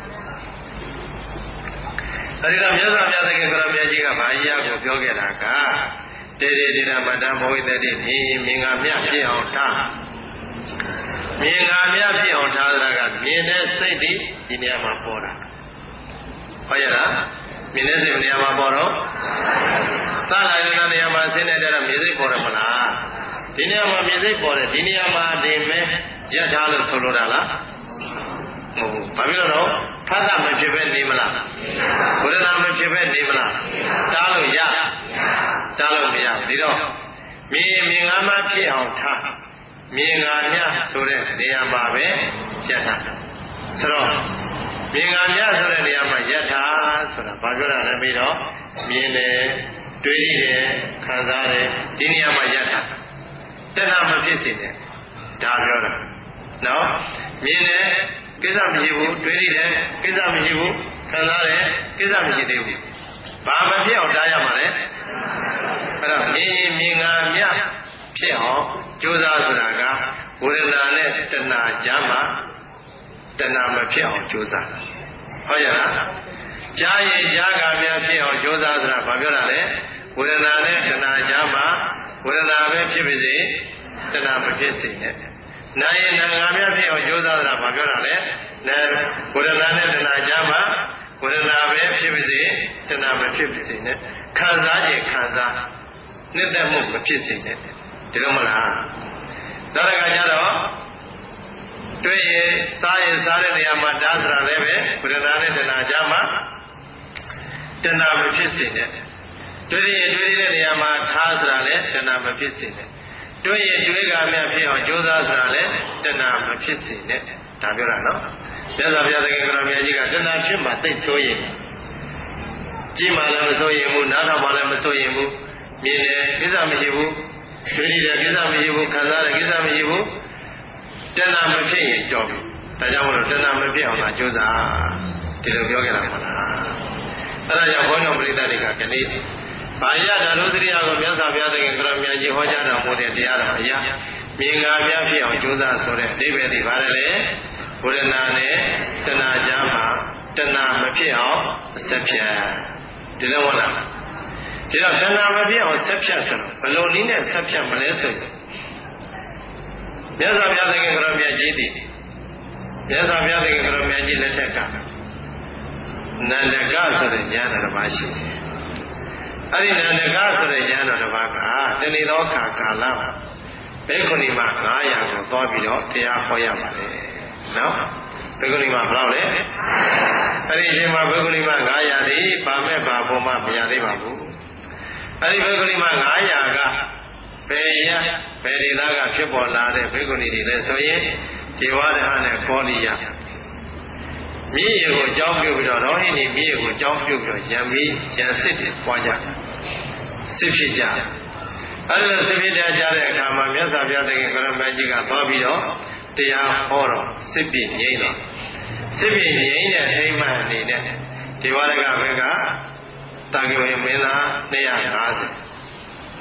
အဲဒီတော့မြတ်စွာဘုရားသခင်ကရောမြတ်ကြီးကဘာကြီးရကိုပြောခဲ့တာကတေတေတေနာမတ္တဘဝိတ္တိမြင်မြင်ကမြဖြစ်အောင်ထားမြင်ကမြဖြစ်အောင်ထားတာကမြင်တဲ့စိတ်ဒီဒီနေရာမှာပေါ်တာဟုတ်ရဲ့လားမြင်တဲ့စိတ်နေရာမှာပေါ်တော့သလာရဏနေရာမှာဆင်းနေတဲ့မြင်စိတ်ပေါ်တယ်မလားဒီနေရာမှာမြင်စိတ်ပေါ်တယ်ဒီနေရာမှာဒီမဲ့ရက်ထားလို့ဆိုလိုတာလားဟုတ်ဘာဖြစ်လို့တော့ဖတ်တာမဖြစ်ပဲနေမလားဝေဒနာမဖြစ်ပဲနေမလားတားလို့ရတားလို့မရဒီတော့မြင်မြင်ငါမှဖြစ်အောင်ထားမြင်ငါမြဆိုတဲ့နေရာမှာပဲရက်ထားဆိုတော့မြင်ငါမြဆိုတဲ့နေရာမှာရက်ထားဆိုတာဘာပြောတာလဲပြီးတော့မြင်တယ်တွေးတယ်ခံစားတယ်ဒီနေရာမှာရက်ထားတဏှာမဖြစ်စေနဲ့ဒါပြောတာနော်မြင်တယ်ကိစ္စမရှိဘူးတွေးတယ်ကိစ္စမရှိဘူးခံစားတယ်ကိစ္စမရှိသေးဘူးဘာမဖြစ်အောင်တားရမှာလဲအဲ့တော့မြင်မြင်ငါမြဖြစ်အောင်ကြိုးစားဆိုတာကဝေဒနာနဲ့တဏှာကြားမှာတဏှာမဖြစ်အောင်ကြိုးစားဟုတ်ရဲ့လားကြားရင်ကြားကမြဖြစ်အောင်ကြိုးစားဆိုတာဘာပြောတာလဲဝေဒနာနဲ့တဏှာကြားမှာဝေဒနာပဲဖြစ်ပါစေတဏှာမဖြစ်စေနဲ့နာယနာငါမြဖြစ်အောင်ကြိုးစားတာဘာပြောတာလဲနာဝေဒနာနဲ့တဏှာကြားမှာဝေဒနာပဲဖြစ်ပါစေတဏှာမဖြစ်ပါစေနဲ့ခံစားခြင်းခံစားနှစ်သက်မှုမဖြစ်စေနဲ့ဒီလိုမလားဒါတကကြတော့တွေ့ရင်စားရင်စားတဲ့နေရာမှာတားစရာလည်းပဲဝေဒနာနဲ့တဏှာကြားမှာတဏှာမဖြစ်စေနဲ့တွေ့ရင်တွေ့တဲ့နေရာမှာထားစရာလည်းတဏှာမဖြစ်စေနဲ့တွေ့ရင်တွေ့ကမြဖြစ်အောင်ကြိုးစားစရာလည်းတဏှာမဖြစ်စေနဲ့ဒါပြောတာနော်မြတ်စွာဘုရားသခင်ကရောမြတ်ကြီးကတဏှာဖြစ်မှသိဆိုရင်ကြည့်မှလည်းမဆိုရင်ဘူးနားထောင်မှလည်းမဆိုရင်ဘူးမြင်တယ်ကိစ္စမရှိဘူးတွေ့တယ်ကိစ္စမရှိဘူးခံစားတယ်ကိစ္စမရှိဘူးတဏှာမဖြစ်ရင်ကြောက်ပြီဒါကြောင့်မလို့တဏှာမဖြစ်အောင်သာကြိုးစားဒီလိုပြောခဲ့တာမလားအဲဒါကြောင့်ဘုန်းတော်ပရိသတ်တွေကကလေးဘာရဓာတုသရိယာကိုမြတ်စွာဘုရားသခင်ကရောမြတ်ကြီးဟောကြားတော်မူတဲ့တရားတော်အရာမြင်ငါပြဖြစ်အောင်ကြိုးစားဆိုတဲ့အဓိပ္ပာယ်ဒီပါတယ်လေဝေဒနာနဲ့တဏှာကြားမှာတဏှာမဖြစ်အောင်ဆက်ဖြတ်ဒီလိုဟုတ်လားဒီတော့တဏှာမဖြစ်အောင်ဆက်ဖြတ်ဆိုတော့ဘယ်လိုနည်းနဲ့ဆက်ဖြတ်မလဲဆိုရင်မြတ်စွာဘုရားသခင်ကရောမြတ်ကြီးတည်မြတ်စွာဘုရားသခင်ကရောမြတ်ကြီးလက်ထက်ကနန္ဒကဆိုတဲ့ဉာဏ်တော်တစ်ပါးရှိတယ်အဲ့ဒီနန္ဒကဆိုတဲ့ဉာဏ်တော်တစ်ပါးကတဏီသောခါကာလမှာဘိက္ခုနီမငါးရာကိုသွားပြီးတော့တရားဟောရပါတယ်နော်ဘိက္ခုနီမဘယ်လောက်လဲအဲ့ဒီအချိန်မှာဘိက္ခုနီမငါးရာဒီပါမဲ့ပါဖို့မှမရသေးပါဘူးအဲ့ဒီဘိက္ခုနီမငါးရာကဘယ်ရဘယ်ဒီသားကဖြစ်ပေါ်လာတဲ့ဘိက္ခုနီတွေလဲဆိုရင်ဇေဝရဟနဲ့ကောလိယမြေရေကိုအကြောင်းပြုပြီးတော့ရောဟိနေမြေရေကိုအကြောင်းပြုပြီးတော့ယံမီယံစစ်တွေပွားကြစစ်ဖြစ်ကြအဲ့လိုစစ်ဖြစ်ကြတဲ့အခါမှာမြတ်စွာဘုရားသခင်ကရမကြီးကသွားပြီးတော့တရားဟောတော့စစ်ပြင်းငြိမ့်တော့စစ်ပြင်းငြိမ့်တဲ့အိမ်မအနေနဲ့ဒီဝရကဘက်ကတာဂိဝေမင်းသားနှစ်ရာ၅ဆယ်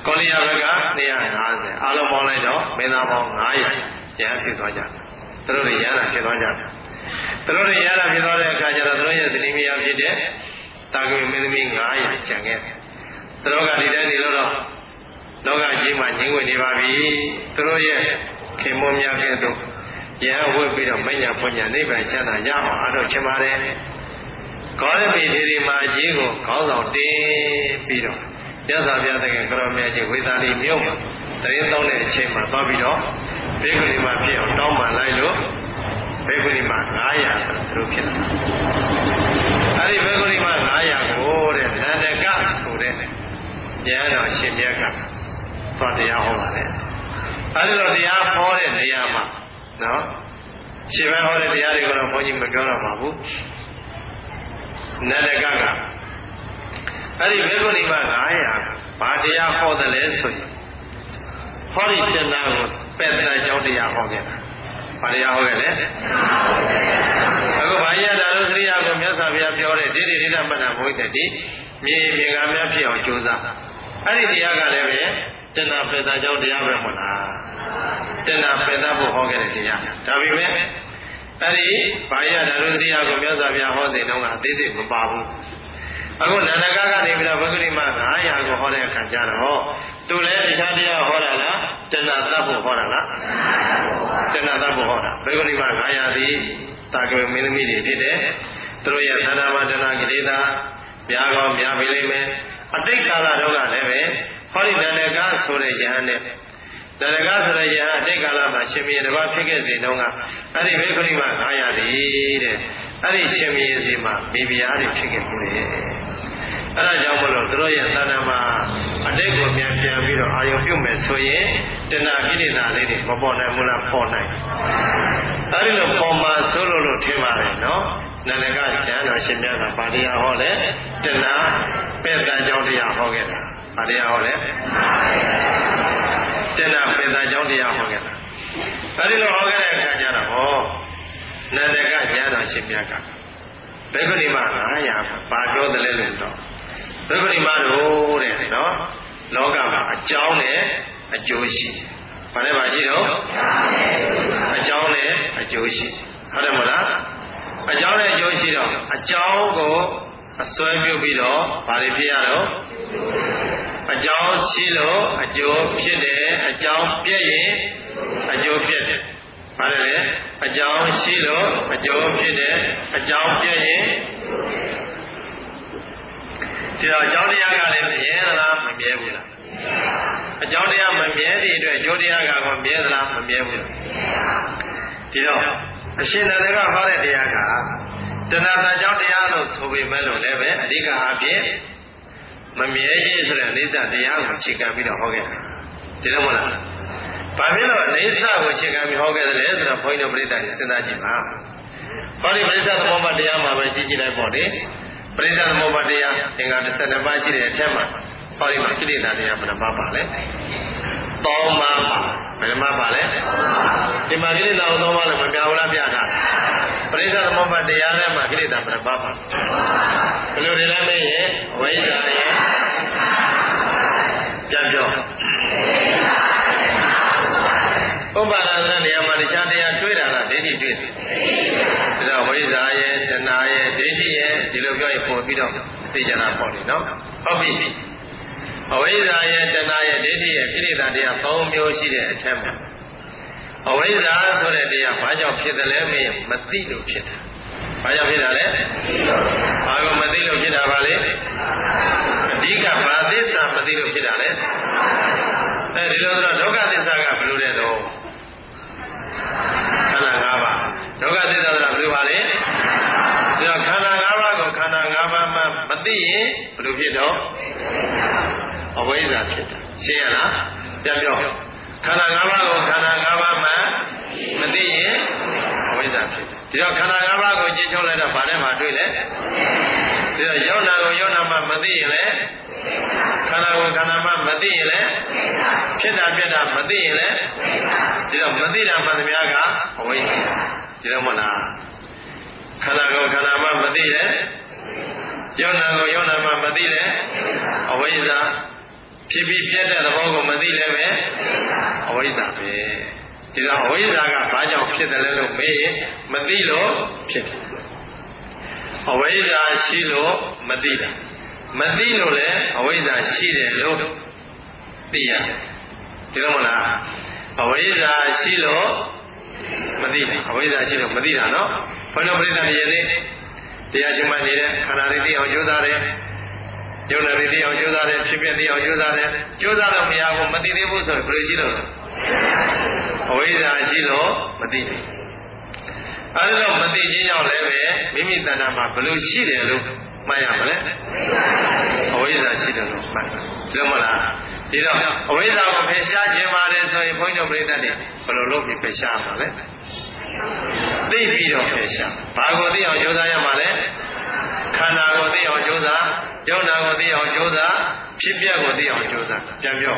ကောလိယဘက်ကနေရာ၅၀အားလုံးပေါင်းလိုက်တော့မင်းသားပေါင်း၅ရာရဟန်းဖြစ်သွားကြတယ်သူတို့တွေရဟန်းဖြစ်သွားကြတယ်သူတို့တွေရဟန်းဖြစ်သွားတဲ့အခါကျတော့သူတို့ရဲ့သတိမယာဖြစ်တဲ့တာဂဝေမင်းသမီး၅ရာကျန်ခဲ့တယ်သူတို့ကဒီတိုင်းနေလို့တော့လောကကြီးမှာငြင်းဝင်နေပါပြီသူတို့ရဲ့ခင်မွန်များကဲ့သို့ရဟန်းဝတ်ပြီးတော့မညာဖွညာနိဗ္ဗာန်ချမ်းသာရအောင်အားထုတ်ချင်ပါတယ်ကောရမီဒေဒီမာကြီးကိုခေါင်းဆောင်တင်ပြီးတော့ရသော်ပြတဲ့ကရောမြတ်ကြီးဝေသာလီမြို့မှာတရင်တောင်းတဲ့အချိန်မှာသွားပြီးတော့ဘေကုဏီမှာဖြစ်အောင်တောင်းပန်လိုက်လို့ဘေကုဏီမှာ၅ရာသူဖြစ်လာအဲဒီဘေကုဏီမှာ၅ရာကိုတဲ့နန္ဒကဆိုတဲ့ဉာဏ်တော်ရှင်မြတ်ကသွားတရားဟောပါတယ်အဲဒီလိုတရားဟောတဲ့နေရာမှာနော်ရှင်မဟောတဲ့တရားတွေကိုတော့ဘုန်းကြီးမပြောတော့ပါဘူးနန္ဒကကအဲ့ဒီဘေကုဏီမှာ၅ရာဘာတရားဟောတယ်လဲဆိုရင်ဟောဒီတဏှာကိုပက်တဲ့ကြောင့်တရားဟောခဲ့တာဘာတရားဟောခဲ့လဲအခုဘာရတာလို့သရိယာကိုမြတ်စွာဘုရားပြောတဲ့ဒိဋ္ဌိဒိဋ္ဌမတ္တဘုရားတိမြေမြေကားများဖြစ်အောင်ကြိုးစားအဲ့ဒီတရားကလည်းပဲတဏှာပက်တဲ့ကြောင့်တရားပဲမဟုတ်လားတဏှာပယ်တတ်ဖို့ဟောခဲ့တဲ့တရားဒါပေမဲ့အဲ့ဒီဘာရတာလို့သရိယာကိုမြတ်စွာဘုရားဟောတဲ့တုန်းကအသေးစိတ်မပါဘူးအခုနန္ဒကကနေပြီးတော့ဘဂဝိမ၅ရာကိုဟောတဲ့အခါကျတော့သူလည်းတခြားတရားဟောတာလားတဏှာတတ်ဖို့ဟောတာလားတဏှာတတ်ဖို့ဟောတာဘဂဝိမ၅ရာသည်တာကဝေမင်းသမီးတွေဖြစ်တဲ့သူတို့ရဲ့သဏ္ဍာန်မှာတဏှာကိလေသာများကောများပြီလိမ့်မယ်အတိတ်ကာလတော့ကလည်းပဲဟောဒီနန္ဒကဆိုတဲ့ယဟန်နဲ့နန္ဒကဆိုတဲ့ယဟန်အတိတ်ကာလမှာရှင်မြေတစ်ပါးဖြစ်ခဲ့စဉ်တုန်းကအဲ့ဒီဘဂဝိမ၅ရာသည်တဲ့အဲ့ဒီရှင်မြေစီမှာမိဖုရားတွေဖြစ်ခဲ့မှုလေအဲ့ဒါကြောင့်မလို့သူတို့ရဲ့သဏ္ဍာန်မှာအတိတ်ကိုပြန်ပြန်ပြီးတော့အာယုံပြုမယ်ဆိုရင်တဏှာကိလေသာလေးတွေမပေါ်နိုင်ဘူးလားပေါ်နိုင်အဲ့ဒီလိုပေါ်မှာဆိုလို့လို့ထင်ပါတယ်နော်နန္ဒကကျမ်းတော်ရှင်မြတ်ကဗာတရားဟောလဲတဏှာပဲ့တန်ကြောင်းတရားဟောခဲ့တာဗာတရားဟောလဲတဏှာပဲ့တန်ကြောင်းတရားဟောခဲ့တာအဲ့ဒီလိုဟောခဲ့တဲ့အခါကျတော့ဟောနန္ဒကကျမ်းတော်ရှင်မြတ်ကဘေကုဏီမ၅ရာဘာပြောတယ်လဲလို့တော့ဘေကုဏီမတို့တဲ့နော်လောကမှာအကြောင်းနဲ့အကျိုးရှိဘာလဲပါရှိတော့အကြောင်းနဲ့အကျိုးရှိဟုတ်တယ်မလားအကြောင်းနဲ့အကျိုးရှိတော့အကြောင်းကိုအစွဲပြုပြီးတော့ဘာတွေဖြစ်ရတော့အကြောင်းရှိလို့အကျိုးဖြစ်တယ်အကြောင်းပြည့်ရင်အကျိုးပြည့်တယ်ဘာလဲလဲအကြောင်းရှိလို့အကျိုးဖြစ်တယ်အကြောင်းပြည့်ရင်ဒီတော့အကြောင်းတရားကလည်းမြဲသလားမမြဲဘူးလားအကြောင်းတရားမမြဲတဲ့အတွက်အကျိုးတရားကကောမြဲသလားမမြဲဘူးလားဒီတော့အရှင်နန္ဒကဟောတဲ့တရားကတဏှာတကြောင့်တရားလို့ဆိုပေမဲ့လို့လည်းပဲအဓိကအားဖြင့်မမြဲခြင်းဆိုတဲ့အိဋ္ဌတရားကိုအခြေခံပြီးတော့ဟောခဲ့တာဒီလိုမဟုတ်လားဘာဖြစ်လို့အိဋ္ဌကိုအခြေခံပြီးဟောခဲ့တယ်လဲဆိုတော့ဘုန်းကြီးတို့ပြိဿတွေစဉ်းစားကြည့်ပါဟောဒီပြိဿသမုပ္ပါတရားမှာပဲကြည့်ကြည့်လိုက်ပေါ့လေပြိဿသမုပ္ပါတရားသင်္ဃာတစ်ဆက်နှစ်ပါးရှိတဲ့အထက်မှာဟောဒီမှာကိလေသာတရားဘယ်နှပါးပါလဲသုံးပါးပါဘယ်နှပါးပါလဲဒီမှာကိလေသာသုံးပါးလည်းမပြောင်းလားပြတာပရိစ္ဆေသမုပ္ပါတရားထဲမှာကိလေသာဘယ်နှပါးပါဘယ်လိုတွေလဲမင်းရဲ့ဝိဇ္ဇာရဲ့ကြံပြောဥပါဒနာနေရာမှာတခြားတရားတွေ့တာလားဒိဋ္ဌိတွေ့တယ်ဒါတော့ဝိဇ္ဇာရဲ့တဏှာရဲ့ဒိဋ္ဌိရဲ့ဒီလိုပြောရင်ပို့ပြီးတော့သိကြတာပေါ့လေနော်ဟုတ်ပြီအဝိဇ္ဇာရဲ့တဏှာရဲ့ဒိဋ္ဌိရဲ့ကိလေသာတရား၃မျိုးရှိတဲ့အထက်မှာအဝိဇ္ဇာဆိုတဲ့တရားဘာကြောင့်ဖြစ်တယ်လဲမင်းမသိလို့ဖြစ်တာဘာကြောင့်ဖြစ်တာလဲဘာကိုမသိလို့ဖြစ်တာပါလဲအဓိကဘာသစ္စာမသိလို့ဖြစ်တာလဲအဲဒီလိုဆိုတော့ဒုက္ခသစ္စာကဘယ်လိုလဲတော့ခန္ဓာ၅ပါးဒုက္ခသစ္စာဆိုတာဘယ်လိုပါလဲဒီတော့ခန္ဓာ၅ပါးကိုခန္ဓာ၅ပါးမှမသိရင်ဘယ်လိုဖြစ်တော့အဝိဇ္ဇာဖြစ်တာရှင်းရလားပြန်ပြောခန္ဓာ၅ပါးကိုခန္ဓာ၅ပါးမှမသိရင်အဝိဇ္ဇာဖြစ်တယ်ဒီတော့ခန္ဓာ၅ပါးကိုကြည့်ချုပ်လိုက်တော့ဗာနဲ့မှာတွေ့လဲဒီတော့ယောနာကိုယောနာမှမသိရင်လည်းခန္ဓာကိုခန္ဓာမှမသိရင်လည်းဖြစ်တာပြက်တာမသိရင်လည်းဒီတော့မသိတာမှသမျှကအဝိဇ္ဇာဒီတော့မလားခန္ဓာကိုခန္ဓာမှမသိတယ်ယောနာကိုယောနာမှမသိတယ်အဝိဇ္ဇာဖြစ်ပြီးပြတ်တဲ့သဘောကိုမသိလည်းပဲအဝိဇ္ဇာပဲဒီတော့အဝိဇ္ဇာကဘာကြောင့်ဖြစ်တယ်လဲလို့မေးရင်မသိလို့ဖြစ်တယ်အဝိဇ္ဇာရှိလို့မသိတာမသိလို့လည်းအဝိဇ္ဇာရှိတယ်လို့သိရတယ်ဒီလိုမလားအဝိဇ္ဇာရှိလို့မသိဘူးအဝိဇ္ဇာရှိလို့မသိတာနော်ဘုန်းတော်ပြိဿရဲ့နေ့တရားရှိမှနေတဲ့ခန္ဓာတွေသိအောင်ကြိုးစားတယ်ယုံနာတွေသိအောင်ကြိုးစားတယ်ဖြစ်ဖြစ်သိအောင်ကြိုးစားတယ်ကြိုးစားလို့မရဘူးမသိသေးဘူးဆိုရင်ဘယ်လိုရှိလို့အဝိဇ္ဇာရှိလို့မသိဘူးအဲဒီတော့မသိခြင်းကြောင့်လည်းပဲမိမိတဏ္ဍာမှာဘယ်လိုရှိတယ်လို့မှတ်ရမလဲအဝိဇ္ဇာရှိတယ်လို့မှတ်တယ်မလားဒီတော့အဝိဇ္ဇာကိုဖယ်ရှားခြင်းပါတယ်ဆိုရင်ဘုန်းကြီးတို့ပြိဿတွေဘယ်လိုလုပ်ပြီးဖယ်ရှားမှာလဲသိပြီးတော့ဖယ်ရှားဘာကိုသိအောင်ကြိုးစားရမှာလဲခန္ဓာကိုသိအောင်ကြိုးစားယုံနာကိုသိအောင်ကြိုးစားဖြစ်ပျက်ကိုသိအောင်ကြိုးစားပြန်ပြော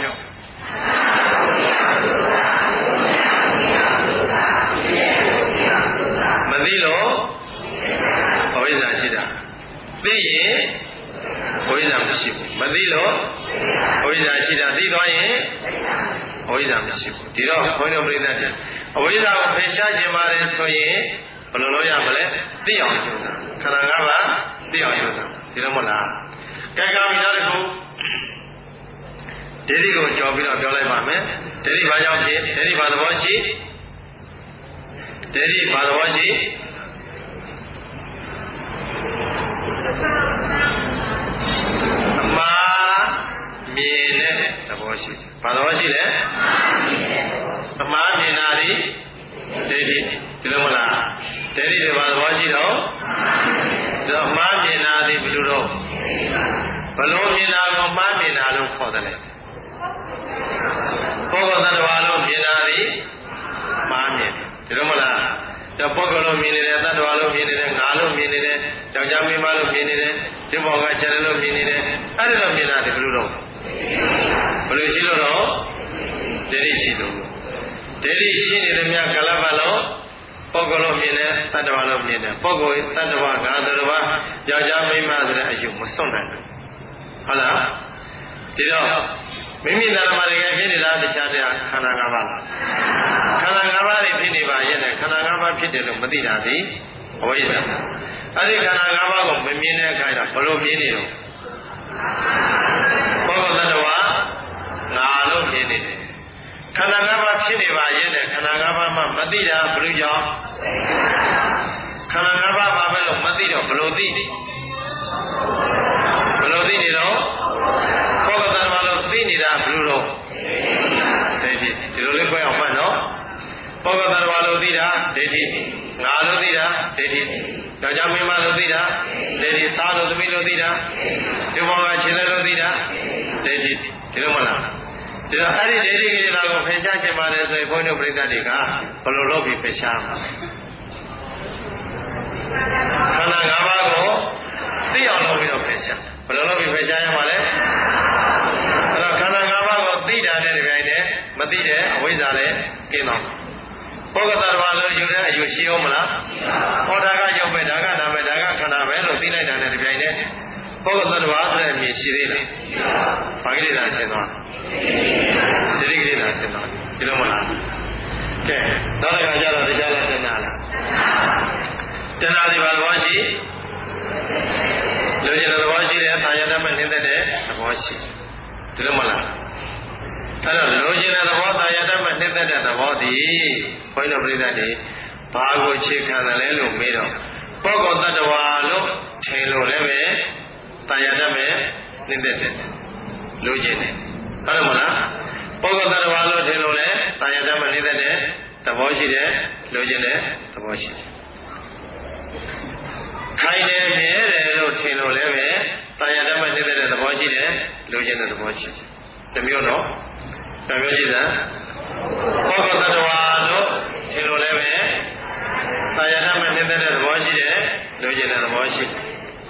မသိလို့အဝိဇ္ဇာရှိတာသိရင်အဝိဇ္ဇာမရှိဘူးမသိလို့အဝိဇ္ဇာရှိတာသိသွားရင်အဝိဇ္ဇာမရှိဘူးဒီတော့ဘုန်းတော်ပြိဿတွေအဝိဇ္ဇာကိုဖယ်ရှားခြင်းပါတယ်ဆိုရင်ဘယ်လိုလုပ်ရမလဲသိအောင်ကြိုးစားခန္ဓာ၅ပါးသိအောင်ကြိုးစားဒီလိုမဟုတ်လားကဲကောင်းပြီနောက်တစ်ခုဒိဋ္ဌိကိုကြော်ပြီးတော့ပြောလိုက်ပါမယ်ဒိဋ္ဌိဘာကြောင့်ဖြစ်ဒိဋ္ဌိဘာသဘောရှိဒိဋ္ဌိဘာသဘောရှိအမှားမြင်တဲ့သဘောရှိဘာသဘောရှိလဲအမှားမြင်တာဒီဒိဋ္ဌိဒီလိုမလားဒိဋ္ဌိတွေဘာသဘောရှိတော့ဒီအမှားမြင်တာဒီဘယ်လိုတော့ဘလို့မြင်တာကိုမှားမြင်တာလို့ခေါ်တယ်ပုဂ္ဂိုလ်သတ္တဝါလို့မြင်တာဒီမှားမြင်ဒီလိုမလားတော့ပုဂ္ဂိုလ်လို့မြင်နေတယ်သတ္တဝါလို့မြင်နေတယ်ငါလို့မြင်နေတယ်ကြောင်ကြမိမလို့မြင်နေတယ်ဒီဘောကခြေလို့မြင်နေတယ်အဲ့ဒါတော့မြင်တာဒီဘလို့တော့ဘလို့ရှိလို့တော့ဒိဋ္ဌိရှိလို့ဒိဋ္ဌိရှိနေတဲ့မြတ်ကလပ်ပါလို့ပုဂ္ဂိုလ်လို့မြင်တယ်သတ္တဝါလို့မြင်တယ်ပုဂ္ဂိုလ်သတ္တဝါငါသတ္တဝါကြောင်ကြမိမဆိုတဲ့အယုံမစွန့်နိုင်ဘူးဟုတ်လားဒီတော့မိမိနာမတွေကဖြစ်နေတာတခြားတရားခန္ဓာ၅ပါးခန္ဓာ၅ပါးတွေဖြစ်နေပါရဲ့နဲ့ခန္ဓာ၅ပါးဖြစ်တယ်လို့မသိတာဒီအဝိဇ္ဇာအဲဒီခန္ဓာ၅ပါးကိုမမြင်တဲ့အခါကျဘယ်လိုမြင်နေတော့ပုဂ္ဂိုလ်သတ္တဝါငါလို့မြင်နေတယ်ခန္ဓာ၅ပါးဖြစ်နေပါရဲ့နဲ့ခန္ဓာ၅ပါးမှမသိတာဘယ်လိုကြောင့်ခန္ဓာ၅ပါးပါပဲလို့မသိတော့ဘယ်လိုသိဘယ်လိုသိနေတော့ပုဂ္ဂိုလ်သတ္တဝါလို့သိနေတာဘယ်လိုတော့ဒိဋ္ဌိဒီလိုလေးပြောအောင်မှတ်နော်ပုဂ္ဂိုလ်သတ္တဝါလို့သိတာဒိဋ္ဌိငါလို့သိတာဒိဋ္ဌိကြောင့်ကြောင့်မိမလို့သိတာဒိဋ္ဌိသားလို့သမီးလို့သိတာဒီဘောကခြေလို့သိတာဒိဋ္ဌိဒီလိုမလားဒီတော့အဲ့ဒီဒိဋ္ဌိကိလေသာကိုဖယ်ရှားခြင်းပါတယ်ဆိုရင်ဘုန်းကြီးတို့ပြိဿတွေကဘယ်လိုလုပ်ပြီးဖယ်ရှားမှာခန္ဓာ၅ပါးကိုသိအောင်လုပ်ပြီးတော့ဖယ်ရှားဘယ်လိုလုပ်ပြီးဖယ်ရှားရမှာလဲအဲ့တော့ခန္ဓာ၅ပါးကိုသိတာနဲ့တပြိုင်တည်းမသိတဲ့အဝိဇ္ဇာလည်းကျင်းတော့ပုဂ္ဂိုလ်သတ္တဝါလို့ယူတဲ့အယူရှိအောင်မလားဟောဒါကရုပ်ပဲဒါကနာပဲဒါကခန္ဓာပဲလို့သိလိုက်တာနဲ့တပြိုင်တည်းပုဂ္ဂိုလ်သတ္တဝါဆိုတဲ့အမြင်ရှိသေးလားဘာကိလေသာရှင်းသွားဒိဋ္ဌိကိလေသာရှင်းသွားဒီလိုမလားကဲနောက်တစ်ခါကျတော့တရားလည်းတင်လာလားတင်လာဒီဘာလို့ရှိလူကျင်တဲ့သဘောရှိတယ်။သာယတမဲ့နေတဲ့သဘောရှိဒီလိုမလားအဲ့တော့လူကျင်တဲ့သဘောသာယတမဲ့နေတဲ့သဘောဒီဘုန်းတော်ပြိဿတွေဘာကိုခြေခံတယ်လဲလို့မေးတော့ပုဂ္ဂိုလ်တ attva လို့ထင်လို့လည်းပဲသာယတမဲ့နေတဲ့လူကျင်တယ်ဟုတ်တယ်မလားပုဂ္ဂိုလ်တ attva လို့ထင်လို့လည်းသာယတမဲ့နေတဲ့သဘောရှိတယ်လူကျင်တဲ့သဘောရှိတယ်ခိုင်တယ်မြဲတယ်လို့ထင်လို့လည်းပဲတာယာဓမ္မနေတဲ့သဘောရှိတယ်လူကျင်တဲ့သဘောရှိတယ်တမျိုးတော့တမျိုးရှိတာပုဂ္ဂိုလ်သတ္တဝါလို့ထင်လို့လည်းပဲတာယာဓမ္မနေတဲ့သဘောရှိတယ်လူကျင်တဲ့သဘောရှိတယ်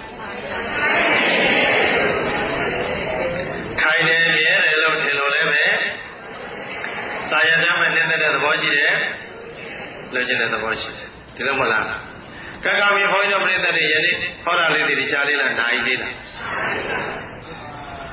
ခိုင်တယ်မြဲတယ်လို့ထင်လို့လည်းပဲတာယာဓမ္မနေတဲ့သဘောရှိတယ်လူကျင်တဲ့သဘောရှိတယ်ဒီလိုမလားကကမီဘုန်းကြီးတို့ပြိဿတွေယနေ့ဟောတာလေးတွေရှားလေးလားနိုင်သေးလား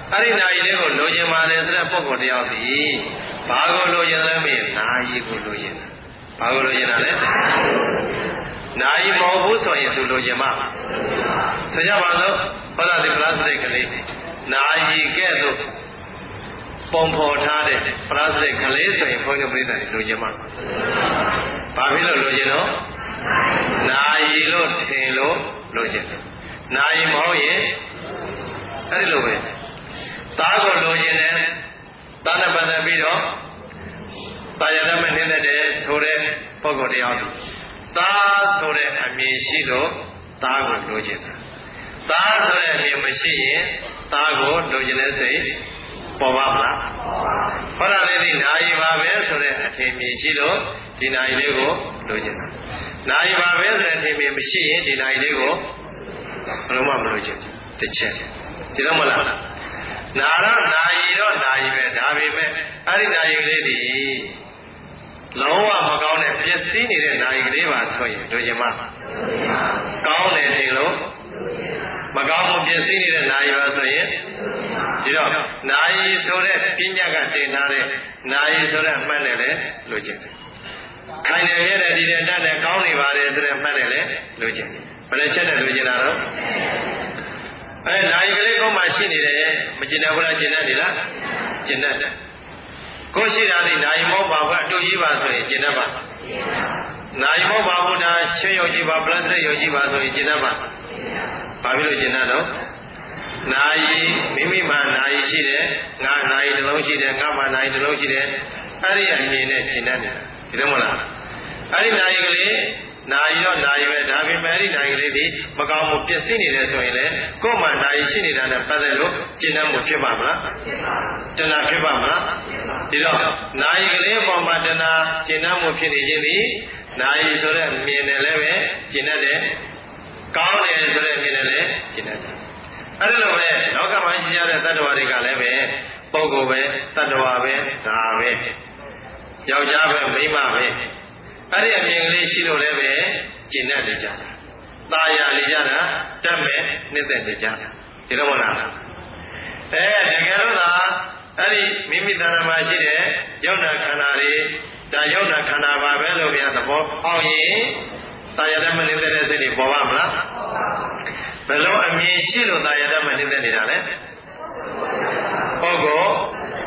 အဲ့ဒီနာယီလေးကိုလိုချင်ပါလေဆိုတဲ့ပုဂ္ဂိုလ်တယောက်ဒီဘာကိုလိုချင်လဲမေးနာယီကိုလိုချင်တာဘာကိုလိုချင်တာလဲနာယီမဟုတ်ဘူးဆိုရင်သူလိုချင်မှာဆိုကြပါစို့ဘုရားဒီပလတ်စတစ်ကလေးနာယီကဲ့သို့ပုံဖော်ထားတဲ့ပလတ်စတစ်ကလေးဆိုရင်ဘုန်းကြီးပြိဿတွေလိုချင်မှာဘာဖြစ်လို့လိုချင်တော့နာယီလို့ထင်လို့လိုချင်တယ်နာယီမဟုတ်ရင်အဲ့ဒီလိုပဲသားကိုလိုချင်တယ်သားနဲ့ပတ်သက်ပြီးတော့တာယာရမနေတဲ့ထိုတဲ့ပုဂ္ဂိုလ်တရားတို့သားဆိုတဲ့အမည်ရှိလို့သားကိုလိုချင်တာသားဆိုတဲ့အမည်မရှိရင်သားကိုလိုချင်တဲ့စိတ်ပေါ်ပါမလားဟောတာလေးဒီနာယီပါပဲဆိုတဲ့အထင်မြင်ရှိလို့ဒီနာယီလေးကိုလိုချင်တာနာယီပါပဲဆိုတဲ့အထင်မြင်မရှိရင်ဒီနာယီလေးကိုဘယ်လိုမှမလိုချင်ဘူးတစ်ချက်ဒီတော့မလားနာရနာယီတော့နာယီပဲဒါပေမဲ့အဲ့ဒီနာယီလေးဒီလုံးဝမကောင်းတဲ့ပျက်စီးနေတဲ့နာယီကလေးပါဆိုရင်တို့ချင်မကောင်းတယ်ထင်လို့မကောင်းဘူးပျက်စီးနေတဲ့နာယီပါဆိုရင်ဒီတော့နာယီဆိုတဲ့ပညာကတင်ထားတဲ့နာယီဆိုတဲ့အမှတ်နဲ့လည်းလိုချင်တယ်ခိုင်တယ်ရဲ့ဒီတဲ့တတ်တဲ့ကောင်းနေပါတယ်ဆိုတဲ့အမှတ်နဲ့လည်းလိုချင်တယ်ဘယ်နဲ့ချက်နဲ့လိုချင်တာတော့အဲနာယီကလေးကောမှရှိနေတယ်မကျင်တဲ့ဘုရားကျင်တတ်နေလားကျင်တတ်တယ်ကိုရှိတာဒီနာယီမောပါဘအတူကြီးပါဆိုရင်ကျင်တတ်ပါနာယီမောပါဘုရားရှေ့ရောက်ကြည့်ပါပလတ်စတစ်ရောက်ကြည့်ပါဆိုရင်ကျင်တတ်ပါဘာဖြစ်လို့ကျင်တတ်တော့နာယီမိမိမှာနာယီရှိတယ်ငါနာယီတစ်လုံးရှိတယ်ငါမှာနာယီတစ်လုံးရှိတယ်အဲ့ဒီအမြင်နဲ့ကျင်တတ်နေတာဒီလိုမလားအဲ့ဒီနာယီကလေးနာယီတော့နာယီပဲဒါပေမဲ့အဲ့ဒီနာယီကလေးဒီမကောင်းမှုပျက်စီးနေတယ်ဆိုရင်လေကိုယ်မှနာယီရှိနေတာနဲ့ပတ်သက်လို့ကျင့်တတ်မှုဖြစ်ပါမလားတဏှာဖြစ်ပါမလားဒီတော့နာယီကလေးပေါ်မှာတဏှာကျင့်တတ်မှုဖြစ်နေခြင်းဒီနာယီဆိုတဲ့မြင်တယ်လည်းပဲကျင့်တတ်တယ်ကောင်းတယ်ဆိုတဲ့မြင်တယ်လည်းကျင့်တတ်တယ်အဲ့လိုပဲလောကမှာရှိရတဲ့တ attva တွေကလည်းပဲပုဂ္ဂိုလ်ပဲတ attva ပဲဒါပဲယောက်ျားပဲမိန်းမပဲအဲ့ဒီအမြင်ကလေးရှိလို့လည်းပဲကျင့်တတ်နေကြတာ။ตาရနေကြတာတတ်မဲ့နှစ်သက်နေကြတာဒီလိုမလား။အဲတကယ်လို့သာအဲ့ဒီမိမိတဏ္ဍာမှာရှိတဲ့ယုံနာခန္ဓာတွေဒါယုံနာခန္ဓာပါပဲလို့ပြန်သဘောပေါက်ရင်ตาရတတ်မနေတဲ့စိတ်တွေပေါ်ပါမလား။ဘယ်လိုအမြင်ရှိလို့ตาရတတ်မနေတဲ့နေတာလဲ။ပုဂ္ဂိုလ်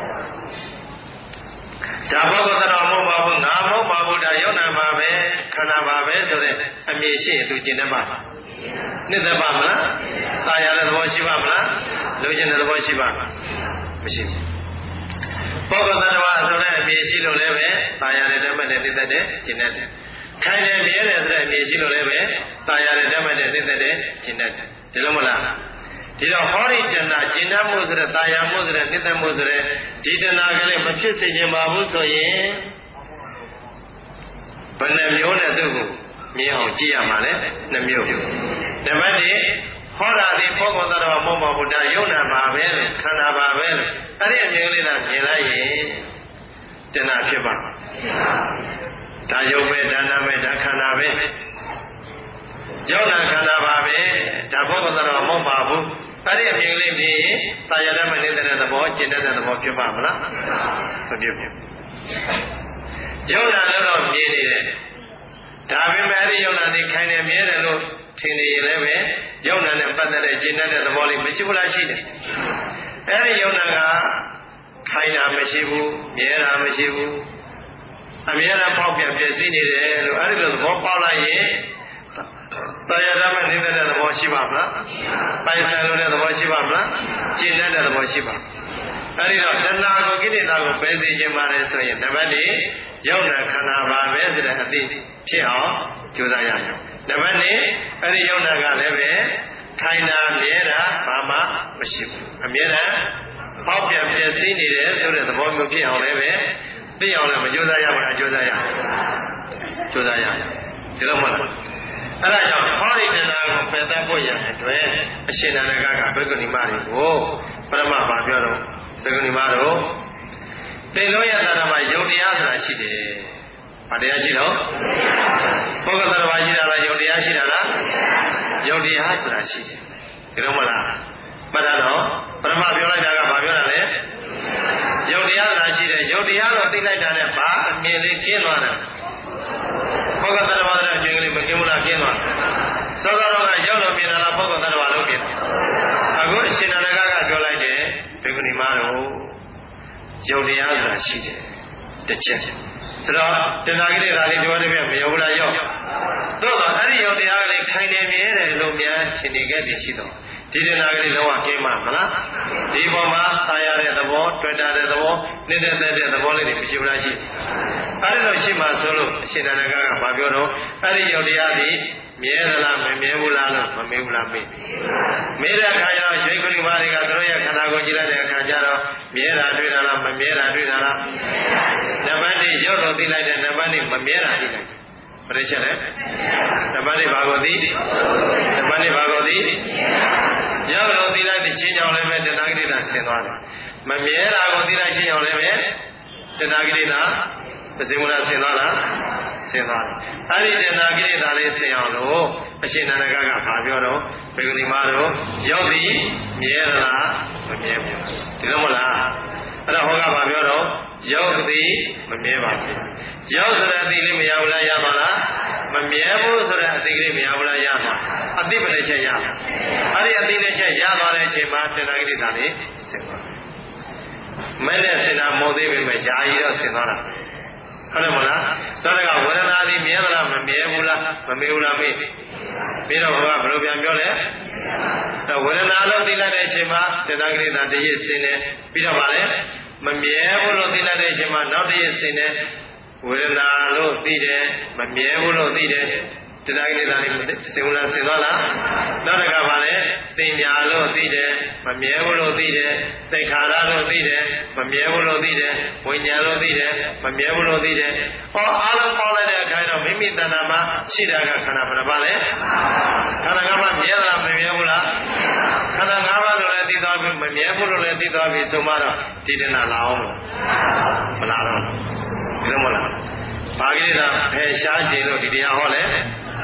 ဒါဘုဂ္ဂတော်မဟုတ်ပါဘူးငါမဟုတ်ပါဘူးဒါယုံနာပါပဲခန္ဓာပါပဲဆိုတဲ့အမြင်ရှိရင်သူကျင့်တတ်ပါနှစ်သက်ပါမလားတာယာတဲ့သဘောရှိပါမလားလိုချင်တဲ့သဘောရှိပါမလားမရှိဘူးပုဂ္ဂတော်တော်ဆိုတဲ့အမြင်ရှိလို့လည်းပဲတာယာတဲ့ဓမ္မနဲ့နှစ်သက်တဲ့ကျင့်တတ်တယ်ခိုင်တယ်မြဲတယ်ဆိုတဲ့အမြင်ရှိလို့လည်းပဲတာယာတဲ့ဓမ္မနဲ့နှစ်သက်တဲ့ကျင့်တတ်တယ်ဒီလိုမလားဒီတော့ဟောဒီတဏှာကျင့်တတ်မှုဆိုတဲ့တာယာမှုဆိုတဲ့နှစ်သက်မှုဆိုတဲ့ဒီတဏှာကလေးမဖြစ်စေချင်ပါဘူးဆိုရင်ဘယ်နှမျိုးနဲ့သူ့ကိုမြင်အောင်ကြည့်ရမှာလဲနှမျိုးနံပါတ်တစ်ဟောတာဒီပုဂ္ဂိုလ်တော်မဟုတ်ပါဘူးဒါယုံနာပါပဲခန္ဓာပါပဲအဲ့ဒီအမြင်လေးကမြင်လိုက်ရင်တဏှာဖြစ်ပါဒါယုံပဲဒါနာပဲဒါခန္ဓာပဲယုံနာခန္ဓာပါပဲဒါပုဂ္ဂိုလ်တော်မဟုတ်ပါဘူးအဲ့ဒီအမြင်လေးမြင်ရင်တာယာရမနေတဲ့သဘောကျင့်တဲ့သဘောဖြစ်ပါမလားမဖြစ်ဘူးယုံနာလည်းတော့မြင်နေတယ်ဒါပေမဲ့အဲ့ဒီယုံနာဒီခိုင်နေမြဲတယ်လို့ထင်နေရင်လည်းပဲယုံနာနဲ့ပတ်သက်တဲ့ကျင့်တဲ့သဘောလေးမရှိဘူးလားရှိတယ်အဲ့ဒီယုံနာကခိုင်တာမရှိဘူးမြဲတာမရှိဘူးအမြဲတမ်းပေါက်ပြန်ပြည့်စည်နေတယ်လို့အဲ့ဒီလိုသဘောပေါက်လိုက်ရင်တာယာရမနေတဲ့သဘောရှိပါမလားပိုင်ဆိုင်လို့တဲ့သဘောရှိပါမလားကျင့်တဲ့သဘောရှိပါအဲ့ဒီတော့တဏှာကိုကိလေသာကိုပယ်သိခြင်းပါတယ်ဆိုရင်နံပါတ်လေးယုံနာခန္ဓာပါပဲဆိုတဲ့အသိဖြစ်အောင်ကြိုးစားရအောင်နံပါတ်လေးအဲ့ဒီယုံနာကလည်းပဲခိုင်တာမြဲတာဘာမှမရှိဘူးအမြဲတမ်းပေါက်ပြန်ပြည့်စည်နေတယ်ဆိုတဲ့သဘောမျိုးဖြစ်အောင်လည်းပဲသိအောင်လည်းမကြိုးစားရဘူးလားကြိုးစားရအောင်ကြိုးစားရအောင်ဒီလိုမှလားအဲ့ဒါကြောင့်ဟောဒီတဏှာကိုပယ်တတ်ဖို့ရတဲ့အတွက်အရှင်နာဂကဘဂ္ဂဏီမတွေကိုပရမဘာပြောတော့ဘဂ္ဂဏီမတို့တေလို့ရတာမှာယုတ်တရားဆိုတာရှိတယ်။ဘာတရားရှိတော့ပုဂ္ဂိုလ်တော်ဘာရှိတာလားယုတ်တရားရှိတာလားယုတ်တရားဆိုတာရှိတယ်။ဒါတော့မလားမှတ်တော့ပရမပြောလိုက်တာကဘာပြောတာလဲယုတ်တရားလာရှိတယ်ယုတ်တရားကိုသိလိုက်တာနဲ့ဘာအမြင်လေးကျင်းသွားတယ်ဘုဂ္ဂတရဝါဒအကျင့်ကလေးမကျင်းဘူးလားကျင်းသွားသောကတော့ကရောက်တော့ပြင်လာဘုဂ္ဂတရဝါလို့ပြင်အခုအရှင်နန္ဒကကပြောလိုက်တယ်ဘေကုဏီမတို့ယုတ်တရားဆိုတာရှိတယ်တစ်ချက်ဆိုတော့တဏှာကိလေသာလေးပြောတယ်ပြမယုတ်လားရောက်တော့အဲ့ဒီယုတ်တရားကလေးခိုင်နေမြဲတယ်လို့များရှင်းနေခဲ့ပြီရှိတော့ဒီတဏှာကလေးလုံးဝကျင်းမှာမလားဒီပေါ်မှာသာရတဲ့သဘောတွေ့တာတဲ့သဘောနေတဲ့တဲ့သဘောလေးတွေမရှိဘူးလားရှိအဲ့ဒီလိုရှိမှဆိုလို့အရှင်နန္ဒကကဘာပြောတော့အဲ့ဒီယုတ်တရားဒီမြဲသလားမမြဲဘူးလားလို့မမေးဘူးလားမေးမေးတဲ့အခါကျတော့ရှိခိုးပါတွေကသူတို့ရဲ့ခန္ဓာကိုယ်ကြည့်လိုက်တဲ့အခါကျတော့မြဲတာတွေ့တာလားမမြဲတာတွေ့တာလားနံပါတ်တစ်ရုပ်တော်သိလိုက်တဲ့နံပါတ်နှစ်မမြဲတာသိလိုက်ဘယ်လိုချက်လဲနံပါတ်နှစ်ဘာကိုသိနံပါတ်နှစ်ဘာကိုသိရုပ်တော်သိလိုက်တဲ့ချင်းကြောင့်လည်းပဲတဏှာကိလေသာဆင်သွားတယ်မမြဲတာကိုသိလိုက်ချင်းကြောင့်လည်းပဲတဏှာကိလေသာပစိမုဏဆင်သွားလားဆင်သွားတယ်အဲ့ဒီတဏှာကိလေသာလေးဆင်အောင်လို့အရှင်နန္ဒကကဘာပြောတော့ဘေကုဏီမတို့ရောက်သည်မြဲလားမမြဲဘူးဒီလိုမလားအဲ့တော့ဟောကဘာပြောတော့ရောက်သည်မမြဲပါဘူးရောက်ဆိုတဲ့အသိလေးမရဘူးလားရပါလားမမြဲဘူးဆိုတဲ့အသိကလေးမရဘူးလားရမှာအသိပဲလက်ချက်ရမှာအဲ့ဒီအသိလက်ချက်ရသွားတဲ့အချိန်မှာတဏှာကိလေသာလေးဆင်သွားမဲနဲ့ဆင်တာမဟုတ်သေးပေမဲ့ယာယီတော့ဆင်သွားတာဟုတ်တယ်မလားသောတကဝေဒနာသည်မြဲမလားမမြဲဘူးလားမမေးဘူးလားမေးပြီးတော့ဘုရားဘယ်လိုပြန်ပြောလဲဝေဒနာလို့သိလိုက်တဲ့အချိန်မှာတဏှာကိလေသာတရစ်ဆင်းတယ်ပြီးတော့ဗာလဲမမြဲဘူးလို့သိလိုက်တဲ့အချိန်မှာနောက်တရစ်ဆင်းတယ်ဝေဒနာလို့သိတယ်မမြဲဘူးလို့သိတယ်တဏှာကိလေသာလေးဆင်ဘူးလားဆင်သွားလားနောက်တစ်ခါဗာလဲသိညာလို့သိတယ်မမြဲဘူးလို့သိတယ်သိခါရလို့သိတယ်မမြဲဘူးလို့သိတယ်ဝိညာဉ်လို့သိတယ်မမြဲဘူးလို့သိတယ်ဟောအားလုံးပေါင်းလိုက်တဲ့အခါတော့မိမိတဏ္ဍာမှာရှိတာကခန္ဓာဘယ်နှပါလဲခန္ဓာကမှမြဲလားမမြဲဘူးလားခန္ဓာ၅ပါးလို့လည်းသိသွားပြီမမြဲဘူးလို့လည်းသိသွားပြီဆိုမှတော့ဒီတဏ္ဍာလာအောင်မလားတော့ဒီလိုမလားဘာကိလေသာဖယ်ရှားခြင်းလို့ဒီတရားဟောလဲ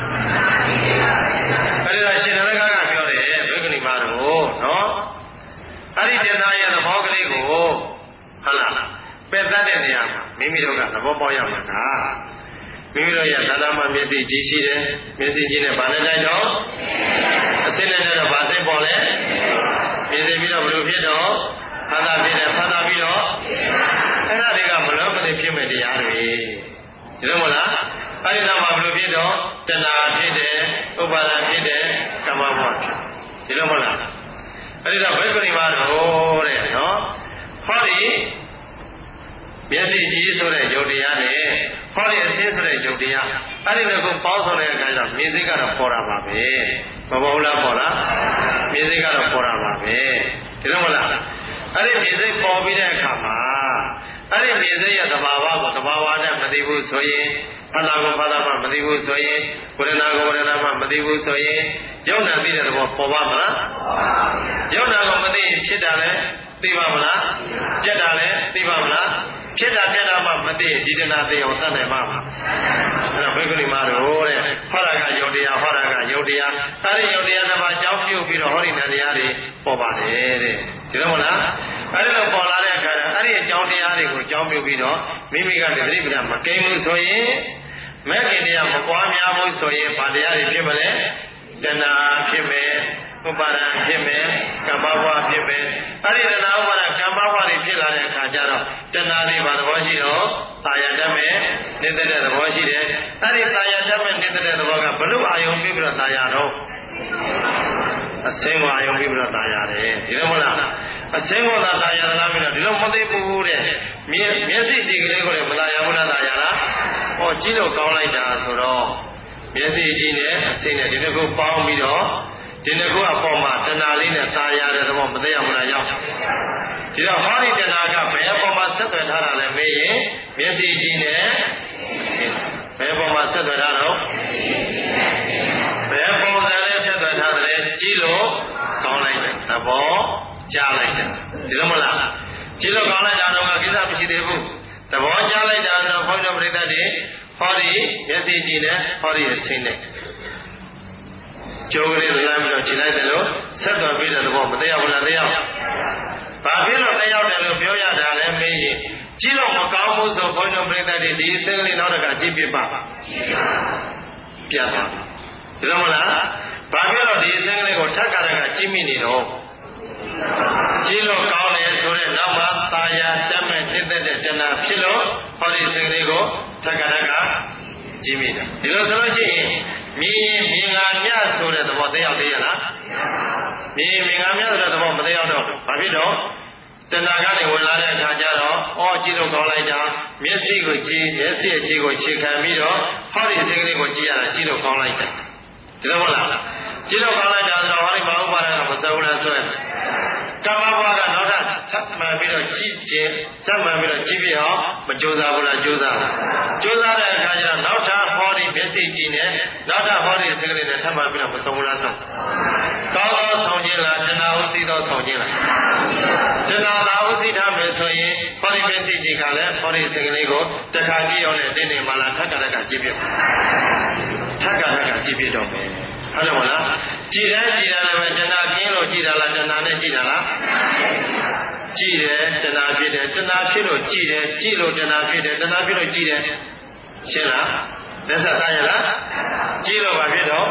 အဲ့ဒါရှင်နန္ဒကကပြောတယ်ဘေကုဏီမတို့နော်အဲ့ဒီတဏှာရဲ့သဘောကလေးကိုဟုတ်လားပယ်တတ်တဲ့နေရာမှာမိမိတို့ကသဘောပေါက်ရမှာကမိမိတို့ရဲ့သာသနာမျက်စိကြည့်ရှိတယ်မျက်စိကြည့်နဲ့ဗာနဲ့တိုင်းတော့အသိနဲ့တော့ဗာသိပေါ်လဲပြည့်စုံပြီးတော့ဘယ်လိုဖြစ်တော့ဖာသာဖြစ်တယ်ဖာသာပြီးတော့အဲ့ဒါတွေကမလောကလေးဖြစ်မဲ့တရားတွေဒီလိုမလားအဲ့ဒီတော့ဘယ်လိုဖြစ်တော့တဏှာဖြစ်တယ်ဥပါဒာဖြစ်တယ်ကမ္မဘဝဖြစ်ဒီလိုမလားအဲ့ဒီတော့ဘေကုဏီမတို့တဲ့နော်ဟောဒီမျက်စိကြည့်ဆိုတဲ့ယုတ်တရားနဲ့ဟောဒီအရှင်းဆိုတဲ့ယုတ်တရားအဲ့ဒီလိုကိုပေါင်းဆောင်တဲ့အခါကျတော့မြင်စိတ်ကတော့ပေါ်တာပါပဲမပေါ်ဘူးလားပေါ်လားမြင်စိတ်ကတော့ပေါ်တာပါပဲဒီလိုမလားအဲ့ဒီမြင်စိတ်ပေါ်ပြီးတဲ့အခါမှာအဲ့ဒီမြင်စိတ်ရဲ့သဘာဝကိုသဘာဝနဲ့မသိဘူးဆိုရင်ဖလာကိုဖလာမှမသိဘူးဆိုရင်ဝေဒနာကိုဝေဒနာမှမသိဘူးဆိုရင်ယုံနာသိတဲ့သဘောပေါ်ပါမလားယုံနာကိုမသိရင်ဖြစ်တာလဲသိပါမလားပြက်တာလဲသိပါမလားဖြစ်တာပြက်တာမှမသိဒီတဏှာသိအောင်သတ်နိုင်ပါမှာအဲ့ဒါဘေကုဏီမတို့တဲ့ဟောတာကယုတ်တရားဟောတာကယုတ်တရားအဲ့ဒီယုတ်တရားတစ်ပါးကြောင်းပြုတ်ပြီးတော့ဟောဒီနံတရားတွေပေါ်ပါတယ်တဲ့ဒီလိုမလားအဲ့ဒီလိုပေါ်လာတဲ့အခါအဲ့ဒီအကြောင်းတရားတွေကိုကြောင်းပြုတ်ပြီးတော့မိမိကတတိပဒမကိန်းဘူးဆိုရင်မဲ့ခင်တရားမပွားများဘူးဆိုရင်ဗာတရားတွေဖြစ်မလဲတဏှာဖြစ်မယ်ဥပါဒံဖြစ်မယ်ကမ္မဘဝဖြစ်မယ်အဲ့ဒီတဏှာဥပါဒံကမ္မဘဝတွေဖြစ်လာတဲ့အခါကျတော့တဏှာတွေဘာသဘောရှိတော့တာယာတတ်မယ်နေတဲ့တဲ့သဘောရှိတယ်အဲ့ဒီတာယာတတ်မယ်နေတဲ့တဲ့သဘောကဘလို့အာယုံပြီးပြီးတော့တာယာတော့အစင်းကိုအာယုံပြီးပြီးတော့တာယာတယ်ဒီလိုမလားအစင်းကိုသာတာယာလားပြီးတော့ဒီလိုမသိဘူးတဲ့မျက်မျက်စိကြည့်ကလေးကိုလည်းမတာယာဘူးလားတာယာလားဟောကြည့်လို့ကောင်းလိုက်တာဆိုတော့မျက်စိကြည့်နဲ့အစင်းနဲ့ဒီတစ်ခုပေါင်းပြီးတော့ဒီနှစ်ခုအပေါ်မှာတဏှာလေးနဲ့သာယာတဲ့သဘောမသိရဘူးလားရောက်ဒီတော့ဟောဒီတဏှာကဘယ်အပေါ်မှာဆက်သွယ်ထားတာလဲမေးရင်မျက်စိကြည့်နဲ့ဘယ်အပေါ်မှာဆက်သွယ်ထားတော့ဘယ်ပုံစံနဲ့ဆက်သွယ်ထားတယ်ကြည့်လို့ကောင်းလိုက်တဲ့သဘောကြားလိုက်တယ်ဒီလိုမလားကြည့်လို့ကောင်းလိုက်တာတော့ကိစ္စမရှိသေးဘူးသဘောကြားလိုက်တာတော့ဘုန်းတော်ပရိသတ်တွေဟောဒီမျက်စိကြည့်နဲ့ဟောဒီအစင်းနဲ့ကျိုးကလေးလမ်းပြီးတော့ခြေလိုက်တယ်လို့ဆက်တော်ပြီးတဲ့သဘောမသိရဘူးလားသိရဘာဖြစ်လို့တရားတယ်လို့ပြောရတာလဲမေးရင်ကြည့်လို့မကောင်းဘူးဆိုဘုန်းတော်ပြိတ္တတွေဒီအစင်းလေးနောက်တကကြည့်ပြပါပြပါဒီလိုမလားဘာဖြစ်လို့ဒီအစင်းလေးကိုထပ်ကြရကကြည့်မိနေတော့ကြည့်လို့ကောင်းတယ်ဆိုတဲ့နောက်မှာသာယာတက်မဲ့တက်တဲ့တဏှာဖြစ်လို့ဟောဒီအစင်းလေးကိုထပ်ကြရကကြည့်မိတာဒီလိုဆိုလို့ရှိရင်မြင်မြင်ငါမြတ်ဆိုတဲ့သဘောသိရောက်သေးရလားမြင်မြင်ငါမြတ်ဆိုတဲ့သဘောမသိရောက်တော့ဘာဖြစ်တော့တဏှာကနေဝင်လာတဲ့အခါကျတော့အော်ကြည့်လို့ကောင်းလိုက်တာမျက်စိကိုကြည့်မျက်စိအကြည့်ကိုခြေခံပြီးတော့ဟောဒီအစိမ်းကလေးကိုကြည့်ရတာကြည့်လို့ကောင်းလိုက်တာဒီလိုမဟုတ်လားကြည့်လို့ကောင်းလိုက်တာဆိုတော့ဟောဒီမဟုတ်ပါနဲ့မစိုးဘူးလားဆိုရင်ကမ္ဘာဘဝကနောက်ထပ်ဆက်မှန်ပြီးတော့ကြည့်ခြင်းဆက်မှန်ပြီးတော့ကြည့်ပြအောင်မကြိုးစားဘူးလားကြိုးစားကြိုးစားတဲ့အခါကျတော့နောက်ထပ်ဟောဒီမျက်စိကြည့်နေနောက်ထပ်ဟောဒီအစိမ်းကလေးနဲ့ဆက်မှန်ပြီးတော့မစိုးဘူးလားဆိုကောင်းကောင်းဆောင်ခြင်းလားတဏှာဥသိသောဆောင်ခြင်းလားတဏှာသာဥသိထားမယ်ဆိုရင်ဟောဒီမျက်စိကြည့်ခါလဲဟောဒီအစိမ်းကလေးကိုတခါကြည့်အောင်နဲ့တင်းနေမှလားထပ်ကြတဲ့ကကြည့်ပြထပ်ကြတဲ့ကကြည့်ပြတော့မယ်ဟုတ်တယ်မလားကြည်တယ်ကြည်တယ်လည်းပဲတဏှာကင်းလို့ကြည်တာလားတဏှာနဲ့ကြည်တာလားကြည်တယ်တဏှာဖြစ်တယ်တဏှာဖြစ်လို့ကြည်တယ်ကြည်လို့တဏှာဖြစ်တယ်တဏှာဖြစ်လို့ကြည်တယ်ရှင်းလားလက်ဆက်သားရလားကြည်လို့ဘာဖြစ်တော့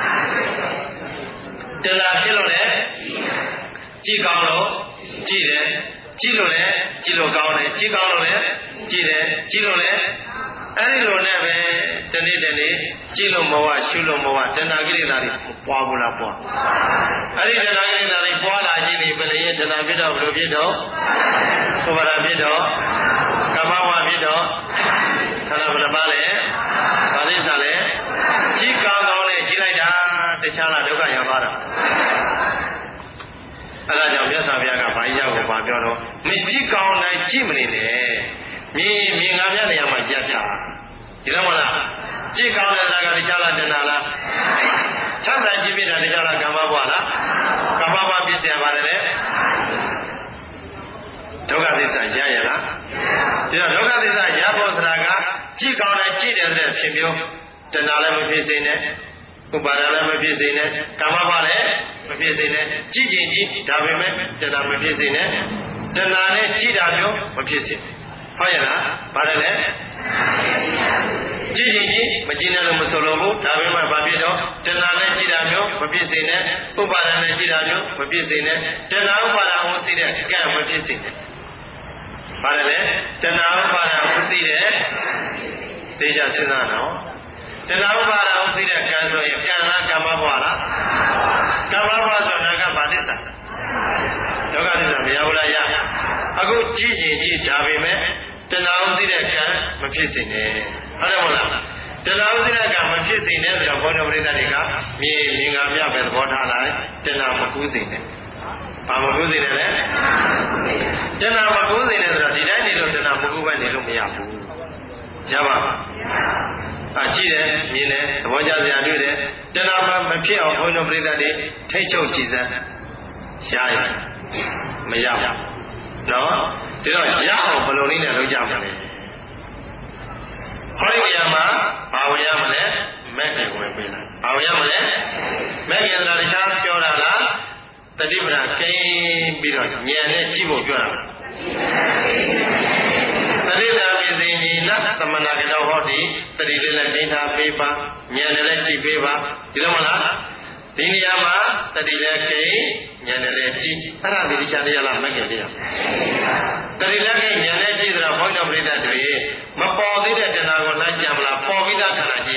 တဏှာဖြစ်လို့လည်းကြည်ကောင်းလို့ကြည်တယ်ကြည်လို့လည်းကြည်လို့ကောင်းတယ်ကြည်ကောင်းလို့လည်းကြည်တယ်ကြည်လို့လည်းအဲ့ဒီလိုနဲ့ပဲတနေ့တနေ့ကြည့်လို့မဝရှုလို့မဝတဏှာကိလေသာတွေပွားဘူးလားပွားအဲ့ဒီတဏှာကိလေသာတွေပွားလာကြည့်ပြီးပလင်ရဲ့တဏှာဖြစ်တော့ဘယ်လိုဖြစ်တော့ဥပါဒဖြစ်တော့ကမ္မဝဖြစ်တော့ခန္ဓာဘယ်နှပါလဲဗာလိစာလဲကြည့်ကောင်းကောင်းနဲ့ကြည့်လိုက်တာတခြားလားဒုက္ခရောက်သွားတာအဲ့ဒါကြောင့်မြတ်စွာဘုရားကဘာကြီးရောက်ကိုဘာပြောတော့မကြည့်ကောင်းနိုင်ကြည့်မနေနဲ့မြင်မြင်ငါများနေရာမှာရပ်ကြဒီလိုမလားကြည့်ကောင်းတဲ့သာကတရားလားတဏှာလားချမ်းသာကြည့်ပြတာတရားလားကမ္မဘဝလားကမ္မဘဝပြည့်စင်ပါတယ်လေဒုက္ခသစ္စာရရလားဒီတော့ဒုက္ခသစ္စာရဖို့ဆိုတာကကြည့်ကောင်းတဲ့ကြည့်တယ်တဲ့ဖြစ်မျိုးတဏှာလည်းမဖြစ်စေနဲ့ဥပါဒလည်းမဖြစ်စေနဲ့ကမ္မဘဝလည်းမဖြစ်စေနဲ့ကြည့်ချင်းကြည့်ဒါပေမဲ့တဏှာမဖြစ်စေနဲ့တဏှာနဲ့ကြည့်တာမျိုးမဖြစ်စေဟုတ်ရလားဘာလဲလဲကြည့်ကြည့်ကြည့်မကြည့်နဲ့လို့မဆိုလို့ဘူးဒါပေမဲ့ဘာဖြစ်တော့တဏှာနဲ့ကြည့်တာမျိုးမဖြစ်စေနဲ့ဥပါဒနဲ့ကြည့်တာမျိုးမဖြစ်စေနဲ့တဏှာဥပါဒဝသိတဲ့ကံမဖြစ်စေနဲ့ဘာလဲလဲတဏှာဥပါဒဝသိတဲ့သိချစဉ်းစားတော့တဏှာဥပါဒဝသိတဲ့ကံဆိုရင်ကံလားကမ္မဘဝလားကမ္မဘဝဆိုတာကဘာသစ္စာဒုက္ခသစ္စာမရဘူးလားရအခုကြည့်ကြည့်ကြည့်ဒါပေမဲ့တဏှာဥသိတဲ့ကံမဖြစ်စေနဲ့ဟုတ်တယ်မဟုတ်လားတဏှာဥသိတဲ့ကံမဖြစ်စေနဲ့ဆိုတော့ဘုန်းတော်ပရိသတ်တွေကမြေမြင်ငါမြပဲသဘောထားလိုက်တဏှာမကူးစေနဲ့ဘာမကူးစေနဲ့လဲတဏှာမကူးစေနဲ့ဆိုတော့ဒီတိုင်းနေလို့တဏှာမကူးပဲနေလို့မရဘူးရပါ့အကြည့်တယ်မြင်တယ်သဘောကျစရာတွေ့တယ်တဏှာမဖြစ်အောင်ဘုန်းတော်ပရိသတ်တွေထိတ်ချုပ်ကြည်စမ်းရရမရဘူးနော်ဒီတော့ရအောင်ဘယ်လိုနည်းနဲ့လုပ်ကြမလဲဟောဒီနေရာမှာဘာဝင်ရမလဲမဲ့တယ်ဝင်ပေးလားဘာဝင်ရမလဲမဲ့ကျင်တာတခြားပြောတာလားတတိပဒကိန်းပြီးတော့ဉာဏ်နဲ့ကြည့်ဖို့ပြောတာတတိပဒပိသိနီနသမဏကတော်ဟောဒီတတိလေးလည်းဒိဋ္ဌာပေးပါဉာဏ်နဲ့လည်းကြည့်ပေးပါဒီလိုမလားဒီနေရာမှာတတိလည်းကိဉာဏ်နဲ့လည်းကြည့်အဲ့ဒါဒီတရားတရားလားမဲ့ကျင်တရားတတိလည်းကိဉာဏ်နဲ့ကြည့်ဆိုတော့ဘုန်းတော်ပရိသတ်တွေမပေါ်သေးတဲ့တဏှာကိုလိုက်ကြမလားပေါ်ပြီးသားခန္ဓာကြည့်ရ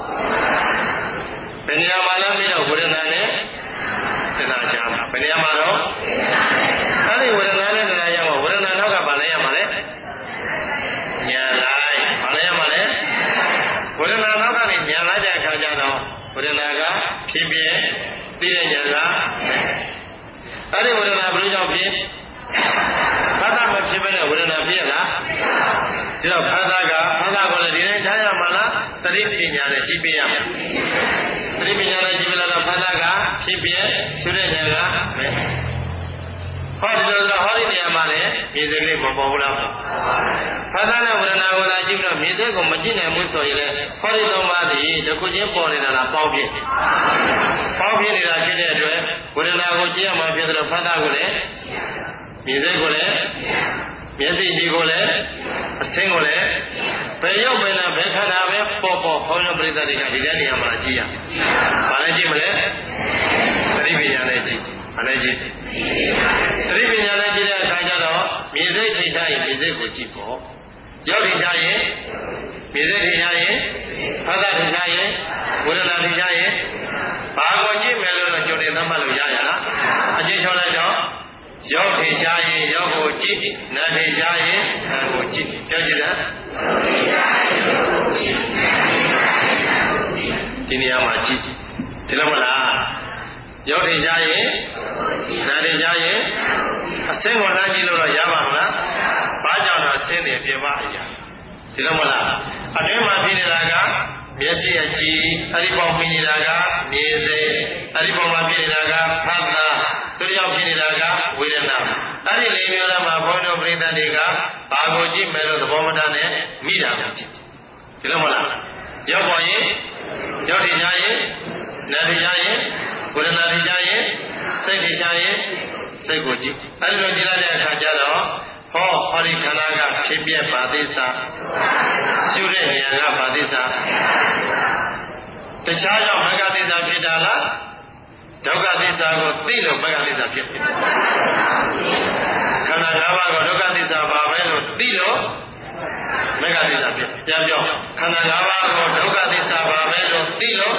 ဘယ်နေရာမှာလဲပြီးတော့ဝေဒနာနဲ့တဏှာကြားမှာဘယ်နေရာမှာတော့အဲ့ဒီဝေဒနာနဲ့တဏှာရောက်ဝေဒနာနောက်ကဘာလဲရမှာလဲဉာဏ်လိုက်ဘာလဲရမှာလဲဝေဒနာနောက်ကနေဉာဏ်လိုက်တဲ့အခါကျတော့ဝေဒနာကဖြစ်ပြသိတဲ့ဉာဏ်ကအဲ့ဒီဝေဒနာဘယ်လိုကြောင့်ဖြစ်ဘာသာမဖြစ်ဘဲနဲ့ဝေဒနာဖြစ်ရလားဒီတော့ခန္ဓာကခန္ဓာကိုလည်းဒီတိုင်းထားရမှာလားသတိပညာနဲ့ရှိပြရမယ်သတိပညာနဲ့ရှိပြလာတော့ခန္ဓာကဖြစ်ပြဆိုတဲ့ဉာဏ်ကမယ်ဟဟောဒီလိုဆိုဟောဒီနေရာမှာလည်းမြေစိတ်ကလေးမပေါ်ဘူးလားဖသနာဝရဏကိုသာကြည့်ပြီးတော့မြေစိတ်ကိုမကြည့်နိုင်ဘူးဆိုရင်လည်းဟောဒီသုံးပါးဒီတခုချင်းပေါ်နေတာလားပေါင်းဖြစ်ပေါင်းဖြစ်နေတာဖြစ်တဲ့အတွက်ဝရဏကိုကြည့်ရမှာဖြစ်တယ်လို့ဖသကိုလည်းမြေစိတ်ကိုလည်းမျက်စိကြည့်ကိုလည်းအသင်းကိုလည်းဘယ်ရောက်ပဲလားဘယ်ခန္ဓာပဲပေါ်ပေါ်ခေါင်းရပရိသတ်တွေကဒီတဲ့နေရာမှာကြည့်ရဘာလဲကြည့်မလဲသတိပညာနဲ့ကြည့်ဘာလဲကြည့်သတိပညာနဲ့ကြည့်တဲ့အခါကျတော့မြေစိတ်ထိရှားရင်မြေစိတ်ကိုကြည့်ပေါ့ရောက်ထိရှားရင်မြေစိတ်ထိရှားရင်ဖသထိရှားရင်ဝေဒနာထိရှားရင်ဘာကိုကြည့်မယ်လို့တော့ကြိုတင်သတ်မှတ်လို့ရရလားအကျဉ်းချောလိုက်တော့ရောက်ထိရှားရင်ရောက်ကိုကြည့်နာထိရှားရင်နာကိုကြည့်ပြောကြည့်လားဒီနေရာမှာကြည့်ဒီလိုမလားရောက်ထိရှားရင်နာထိရှားရင်အစင်းကိုလမ်းကြည့်လို့တော့ရပါမလားဘာကြောင့်တော့အစင်းတွေပြပအရာဒီလိုမလားအတွင်းမှာဖြစ်နေတာကမျက်စိအကြည့်အဲ့ဒီပေါင်းဖြစ်နေတာကမြေစိတ်အဲ့ဒီပေါင်းမှာဖြစ်နေတာကဖတ်တာသူရောက်ဖြစ်နေတာကဝေဒနာအဲ့ဒီလေးမျိုးမှာဘုန်းတော်ပြိဿတွေကဘာကိုကြည့်မယ်လို့သဘောမထားနဲ့မိတာကိုကြည့်ဒီလိုမလားရောက်ပေါ်ရင်ရောက်ထင်ရှားရင်နားထင်ရှားရင်ဝေဒနာထင်ရှားရင်စိတ်ထင်ရှားရင်စိတ်ကိုကြည့်အဲ့ဒီလိုကြည့်လိုက်တဲ့အခါကျတော့ဟောဟောဒီခန္ဓာကဖြစ်ပြပါသစ္စာရှုတဲ့ဉာဏ်ကပါသစ္စာတခြားကြောင့်မဂ္ဂသစ္စာဖြစ်တာလားဒုက္ခသစ္စာကိုသိလို့မဂ္ဂသစ္စာဖြစ်ပြီခန္ဓာ၅ပါးကိုဒုက္ခသစ္စာပါပဲလို့သိလို့မဂ္ဂသစ္စာဖြစ်ပြန်ပြောခန္ဓာ၅ပါးကိုဒုက္ခသစ္စာပါပဲလို့သိလို့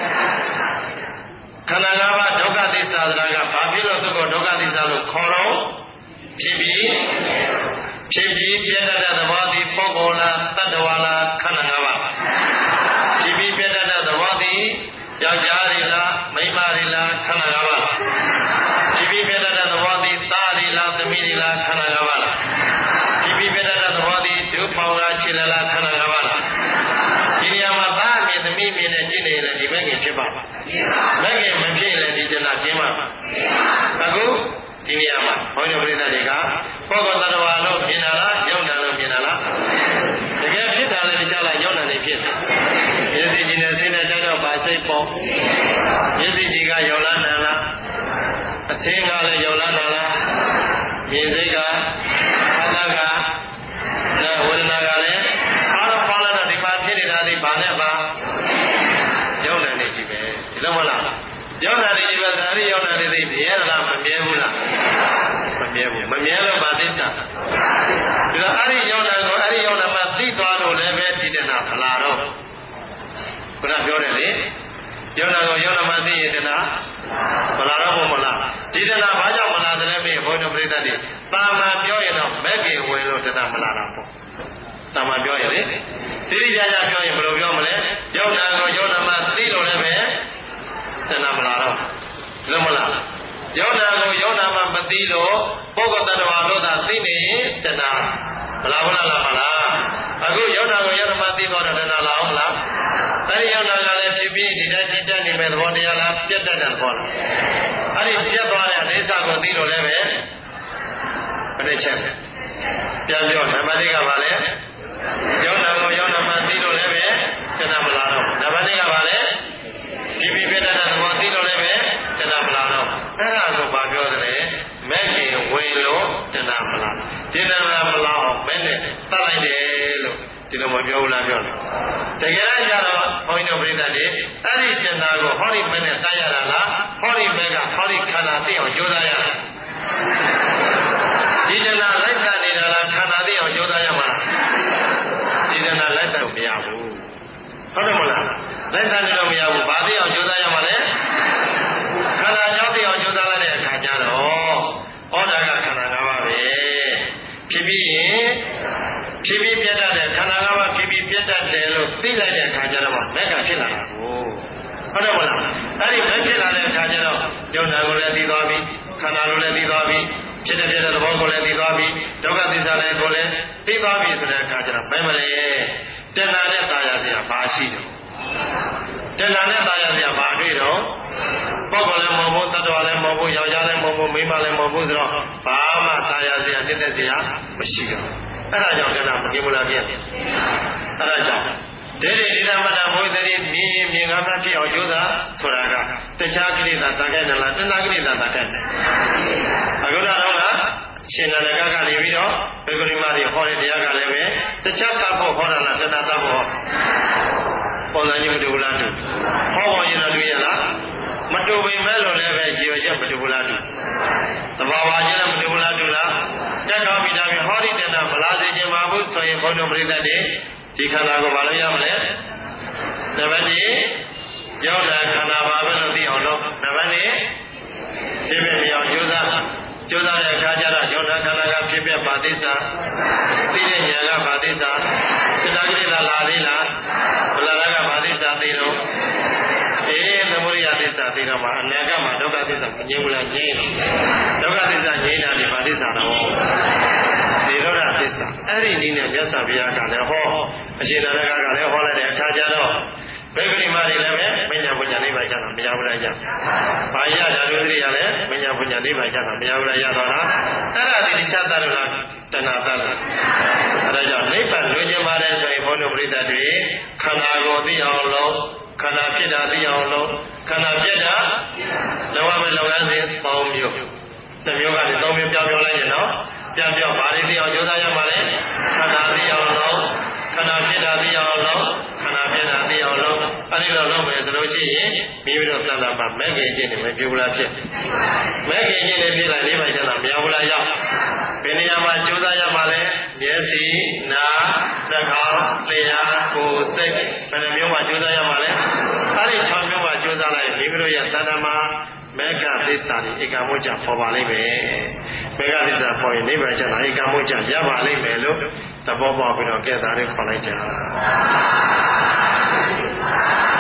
ခန္ဓာ၅ပါးဒုက္ခသစ္စာဆိုတာကဘာဖြစ်လို့သူ့ကိုဒုက္ခသစ္စာလို့ခေါ်တော့ဖြစ်ပြီးဖြစ်ပြီးပြည့်တဲ့သဘောသည်ပုဂ္ဂိုလ်လားတ attva လားခန္ဓာ၅ပါးဖြစ်ပြီးပြည့်တဲ့သဘောသည်ယောက်ျားတွေလားမိန်းမတွေလားခန္ဓာ၅ပါးဖြစ်ပြီးပြည့်တဲ့သဘောသည်သားတွေလားသမီးတွေလားခန္ဓာ၅ပါးဖြစ်ပြီးပြည့်တဲ့သဘောသည်ဒုပေါင်းလားခြေလားခန္ဓာ၅ပါးဒီနေရာမှာသားမြင်သမီးမြင်နဲ့ရှင်းနေတယ်ဒီမဲ့ခင်ဖြစ်ပါမမဲ့ခင်မဖြစ်ရင်လည်းဒီကျန်တာကျင်းပါအခုဒီနေရာမှာဘုန်းကြီးပရိသတ်တွေကပုဂ္ဂိုလ်သတ္တဝါလို့မြင်တာလားယုံနာလို့မြင်တာလားတကယ်ဖြစ်တာလည်းကြားလိုက်ယုံနာနေဖြစ်တယ်မျက်စိကြည့်နေစိတ်နဲ့ကြောက်တော့ပါစိတ်ပေါ်မျက်စိကြည့်ကယုံလားနာလားအသင်းကလည်းယုံလားနာလားမြင်စိတ်ကအာသကနာဝေဒနာကလည်းအားလုံးပါလာတော့ဒီမှာဖြစ်နေတာဒီဘာနဲ့ပါယုံနာနေကြည့်ပဲဒီလိုမလားယုံနာနေကြည့်ပဲဒါရီယုံနာနေသိမြဲလားမမြဲဘူးလားမမြဲဘူးမမြဲလို့ပါသစ္စာဒီတော့အဲ့ဒီယုံနာကိုအဲ့ဒီယုံနာမှာသိသွားလို့လည်းပဲဒီတဏမလာတော့ဘုရားပြောတယ်လေယုံနာကိုယုံနာမှာသိရင်တဏမလာတော့ဘူးမလားဒီတဏဘာကြောင့်မလာတယ်လဲမေးဘုန်းတော်ပြိတ္တတွေတာမန်ပြောရင်တော့မက်ကေဝင်လို့တဏမလာတာပေါ့တာမန်ပြောရင်လေတိတိကျကျပြောရင်ဘယ်လိုပြောမလဲယုံနာကိုယုံနာမှာသိလို့လည်းပဲတဏမလာတော့ဘယ်လိုမလားယုံနာကိုယုံနာမှာမသိလို့ပုဂ္ဂိုလ်တ attva လို့သာသိနေရင်တဏမလာဘူးလားမလားအခုယုံနာကိုယုံနာမှာသိတော့တဏလာအောင်လားအဲဒီယုံနာကလည်းဖြစ်ပြီးဒီတိုင်းဒီတိုင်းနေမဲ့သဘောတရားလားပြတ်တတ်တယ်ခေါ်လားအဲဒီပြတ်သွားတဲ့အိဋ္ဌကိုသိလို့လည်းပဲဘယ်နဲ့ချက်ပြန်ပြောဓမ္မတိကပါလေယုံနာကိုယုံနာမှာသိလို့လည်းပဲတဏမလာတော့ဓမ္မတိကပါလေဒီပြတ်တတ်တဲ့သဘောသိလို့လည်းပဲတဏမလာတော့အဲ့ဒါကိုဘာပြောတယ်မဲ့ခင်ဝင်လို့တဏမလာဒီတဏမလာအောင်ဘယ်နဲ့တတ်လိုက်တယ်လို့ဒီလိုမပြောဘူးလားပြောတယ်တကယ်ကြတော့ဘုန်းကြီးတို့ပြိဿတွေအဲ့ဒီတဏကိုဟောဒီမဲ့နဲ့တတ်ရတာလားဟောဒီမဲ့ကဟောဒီခန္ဓာသိအောင်ကြိုးစားရတာဒီတဏလိုက်တာနေတာလားခန္ဓာသိအောင်ကြိုးစားရမှာဒီတဏလိုက်တာမရဘူးဟုတ်တယ်မလားလိုက်တာနေတော့မရဘူးဘာသိအောင်ကြိုးစားရမှာလဲခန္ဓာကြောင့်သိအောင်ကြိုးစားလိုက်တဲ့အခါကျတော့ဩဒါကခန္ဓာ၅ပါးပဲဖြစ်ပြီးရင်ဖြစ်ပြီးပြတ်တတ်တဲ့ခန္ဓာ၅ပါးဖြစ်ပြီးပြတ်တတ်တယ်လို့သိလိုက်တဲ့အခါကျတော့မက်ကဖြစ်လာတာကိုဟုတ်တယ်မလားအဲ့ဒီမက်ဖြစ်လာတဲ့အခါကျတော့ယုံနာကိုလည်းသိသွားပြီခန္ဓာကိုလည်းသိသွားပြီဖြစ်တဲ့ပြတဲ့သဘောကိုလည်းသိသွားပြီဒုက္ခသစ္စာလည်းကိုလည်းသိသွားပြီဆိုတဲ့အခါကျတော့ဘယ်မလဲတဏှာနဲ့တာယာစရာဘာရှိတယ်တဏှာနဲ့ตายရစရာဘာတွေ့တော့ပုဂ္ဂိုလ်လည်းမဟုတ်ဘူးတ attva လည်းမဟုတ်ဘူးယောက်ျားလည်းမဟုတ်ဘူးမိန်းမလည်းမဟုတ်ဘူးဆိုတော့ဘာမှตายရစရာနှစ်သက်စရာမရှိတော့အဲ့ဒါကြောင့်တဏှာမကင်းဘူးလားပြည့်အဲ့ဒါကြောင့်ဒေဒီဒီဓမ္မနာဘုဒ္ဓတိမြင်ရင်မြင်ကားမှဖြစ်အောင်ကြိုးစားဆိုတာကတခြားကိလေသာတန်ခိုက်နေလားတဏှာကိလေသာတန်ခိုက်နေအခုတော့ကရှင်နာရကကနေပြီးတော့ဘေဂရိမာတွေဟောတဲ့တရားကလည်းပဲတခြားသဖို့ဟောတာလားတဏှာသဖို့ပုံစံကြီးမတူဘူးလားတူဟောပေါ်ရင်တော့တွေ့ရလားမတူပေမဲ့လို့လည်းပဲရည်ရွယ်ချက်မတူဘူးလားတူသဘာဝချင်းလည်းမတူဘူးလားတူလားတက်ကောင်းပြီဒါပြီးဟောဒီတဏှာမလားစေခြင်းမဟုတ်ဆိုရင်ဘုန်းတော်ပရိသတ်တွေဒီခန္ဓာကိုမလုပ်ရမလဲနံပါတ်一ရောက်လာခန္ဓာပါပဲလို့သိအောင်လို့နံပါတ်二ဖြစ်ဖြစ်မြောင်ကျိုးစားကျိုးစားတဲ့အခါကျတော့ရောက်လာခန္ဓာကဖြစ်ဖြစ်ပါသိစာသိတဲ့ဉာဏ်ကပါသိစာစိတ္တကိလေသာလာသေးလားဘလာကပါသိစာသိတော့အေးသမုဒိယသစ္စာသိတော့မှအနာဂတ်မှာဒုက္ခသစ္စာမငြင်းဘူးလားငြင်းဒုက္ခသစ္စာငြင်းတာဒီပါသိစာတော့ဒီရောဓသစ္စာအဲ့ဒီနည်းနဲ့မြတ်စွာဘုရားကလည်းဟောအရှင်သာရကကလည်းဟောလိုက်တဲ့အခါကျတော့ဘေဂရိမာတွေလည်းပဲမညာပညာနိဗ္ဗာန်ချတာမရဘူးလားရ။ဘာရဓာတုသတိရလည်းမညာပညာနိဗ္ဗာန်ချတာမရဘူးလားရတော့လား။အဲ့ဒါဒီတခြားသတ္တလားတဏှာသတ္တ။အဲဒါကြောင့်နိဗ္ဗာန်လွှဲခြင်းပါတယ်ဆိုရင်ဘုန်းတော်ပရိသတ်တွေခန္ဓာကိုသိအောင်လို့ခန္ဓာဖြစ်တာသိအောင်လို့ခန္ဓာပြက်တာလောကမဲ့လုပ်ငန်းစဉ်ပေါင်းမျိုးတစ်မျိုးကနေသုံးမျိုးပြောင်းပြောင်းလိုက်ရင်တော့ပြန်ပြောင်းဘာတွေသိအောင်ကြိုးစားရမှာလဲခန္ဓာသိအောင်လို့ခန္ဓာဖြစ်တာသိအောင်လို့ခန္ဓာပြက်တာသိအောင်လို့အဲဒီလိုလုပ်မယ်ဆိုလို့ရှိရင်မိမိတို့သံဃာမှာမဲ့ခင်ခြင်းတွေမပြူလားဖြစ်မဲ့ခင်ခြင်းတွေဖြစ်လာနေမှကျတော့မရဘူးလားရောက်ဘယ်နေရာမှာကြိုးစားရမှာလဲမျက်စိနားနှာခေါင်းလျှာကိုယ်စိတ်ဘယ်နှမျိုးမှာကြိုးစားရမှာလဲအဲဒီ၆မျိုးမှာကြိုးစားလိုက်မိမိတို့ရဲ့သံဃာမှာမေဃသစ္စာတွေဧကမုကျပေါ်ပါလိမ့်မယ်မေဃသစ္စာပေါ်ရင်နိဗ္ဗာန်ကျတာဧကမုကျရပါလိမ့်မယ်လို့သဘောပေါက်ပြီးတော့ကဲသားလေးခေါ်လိုက်ကြ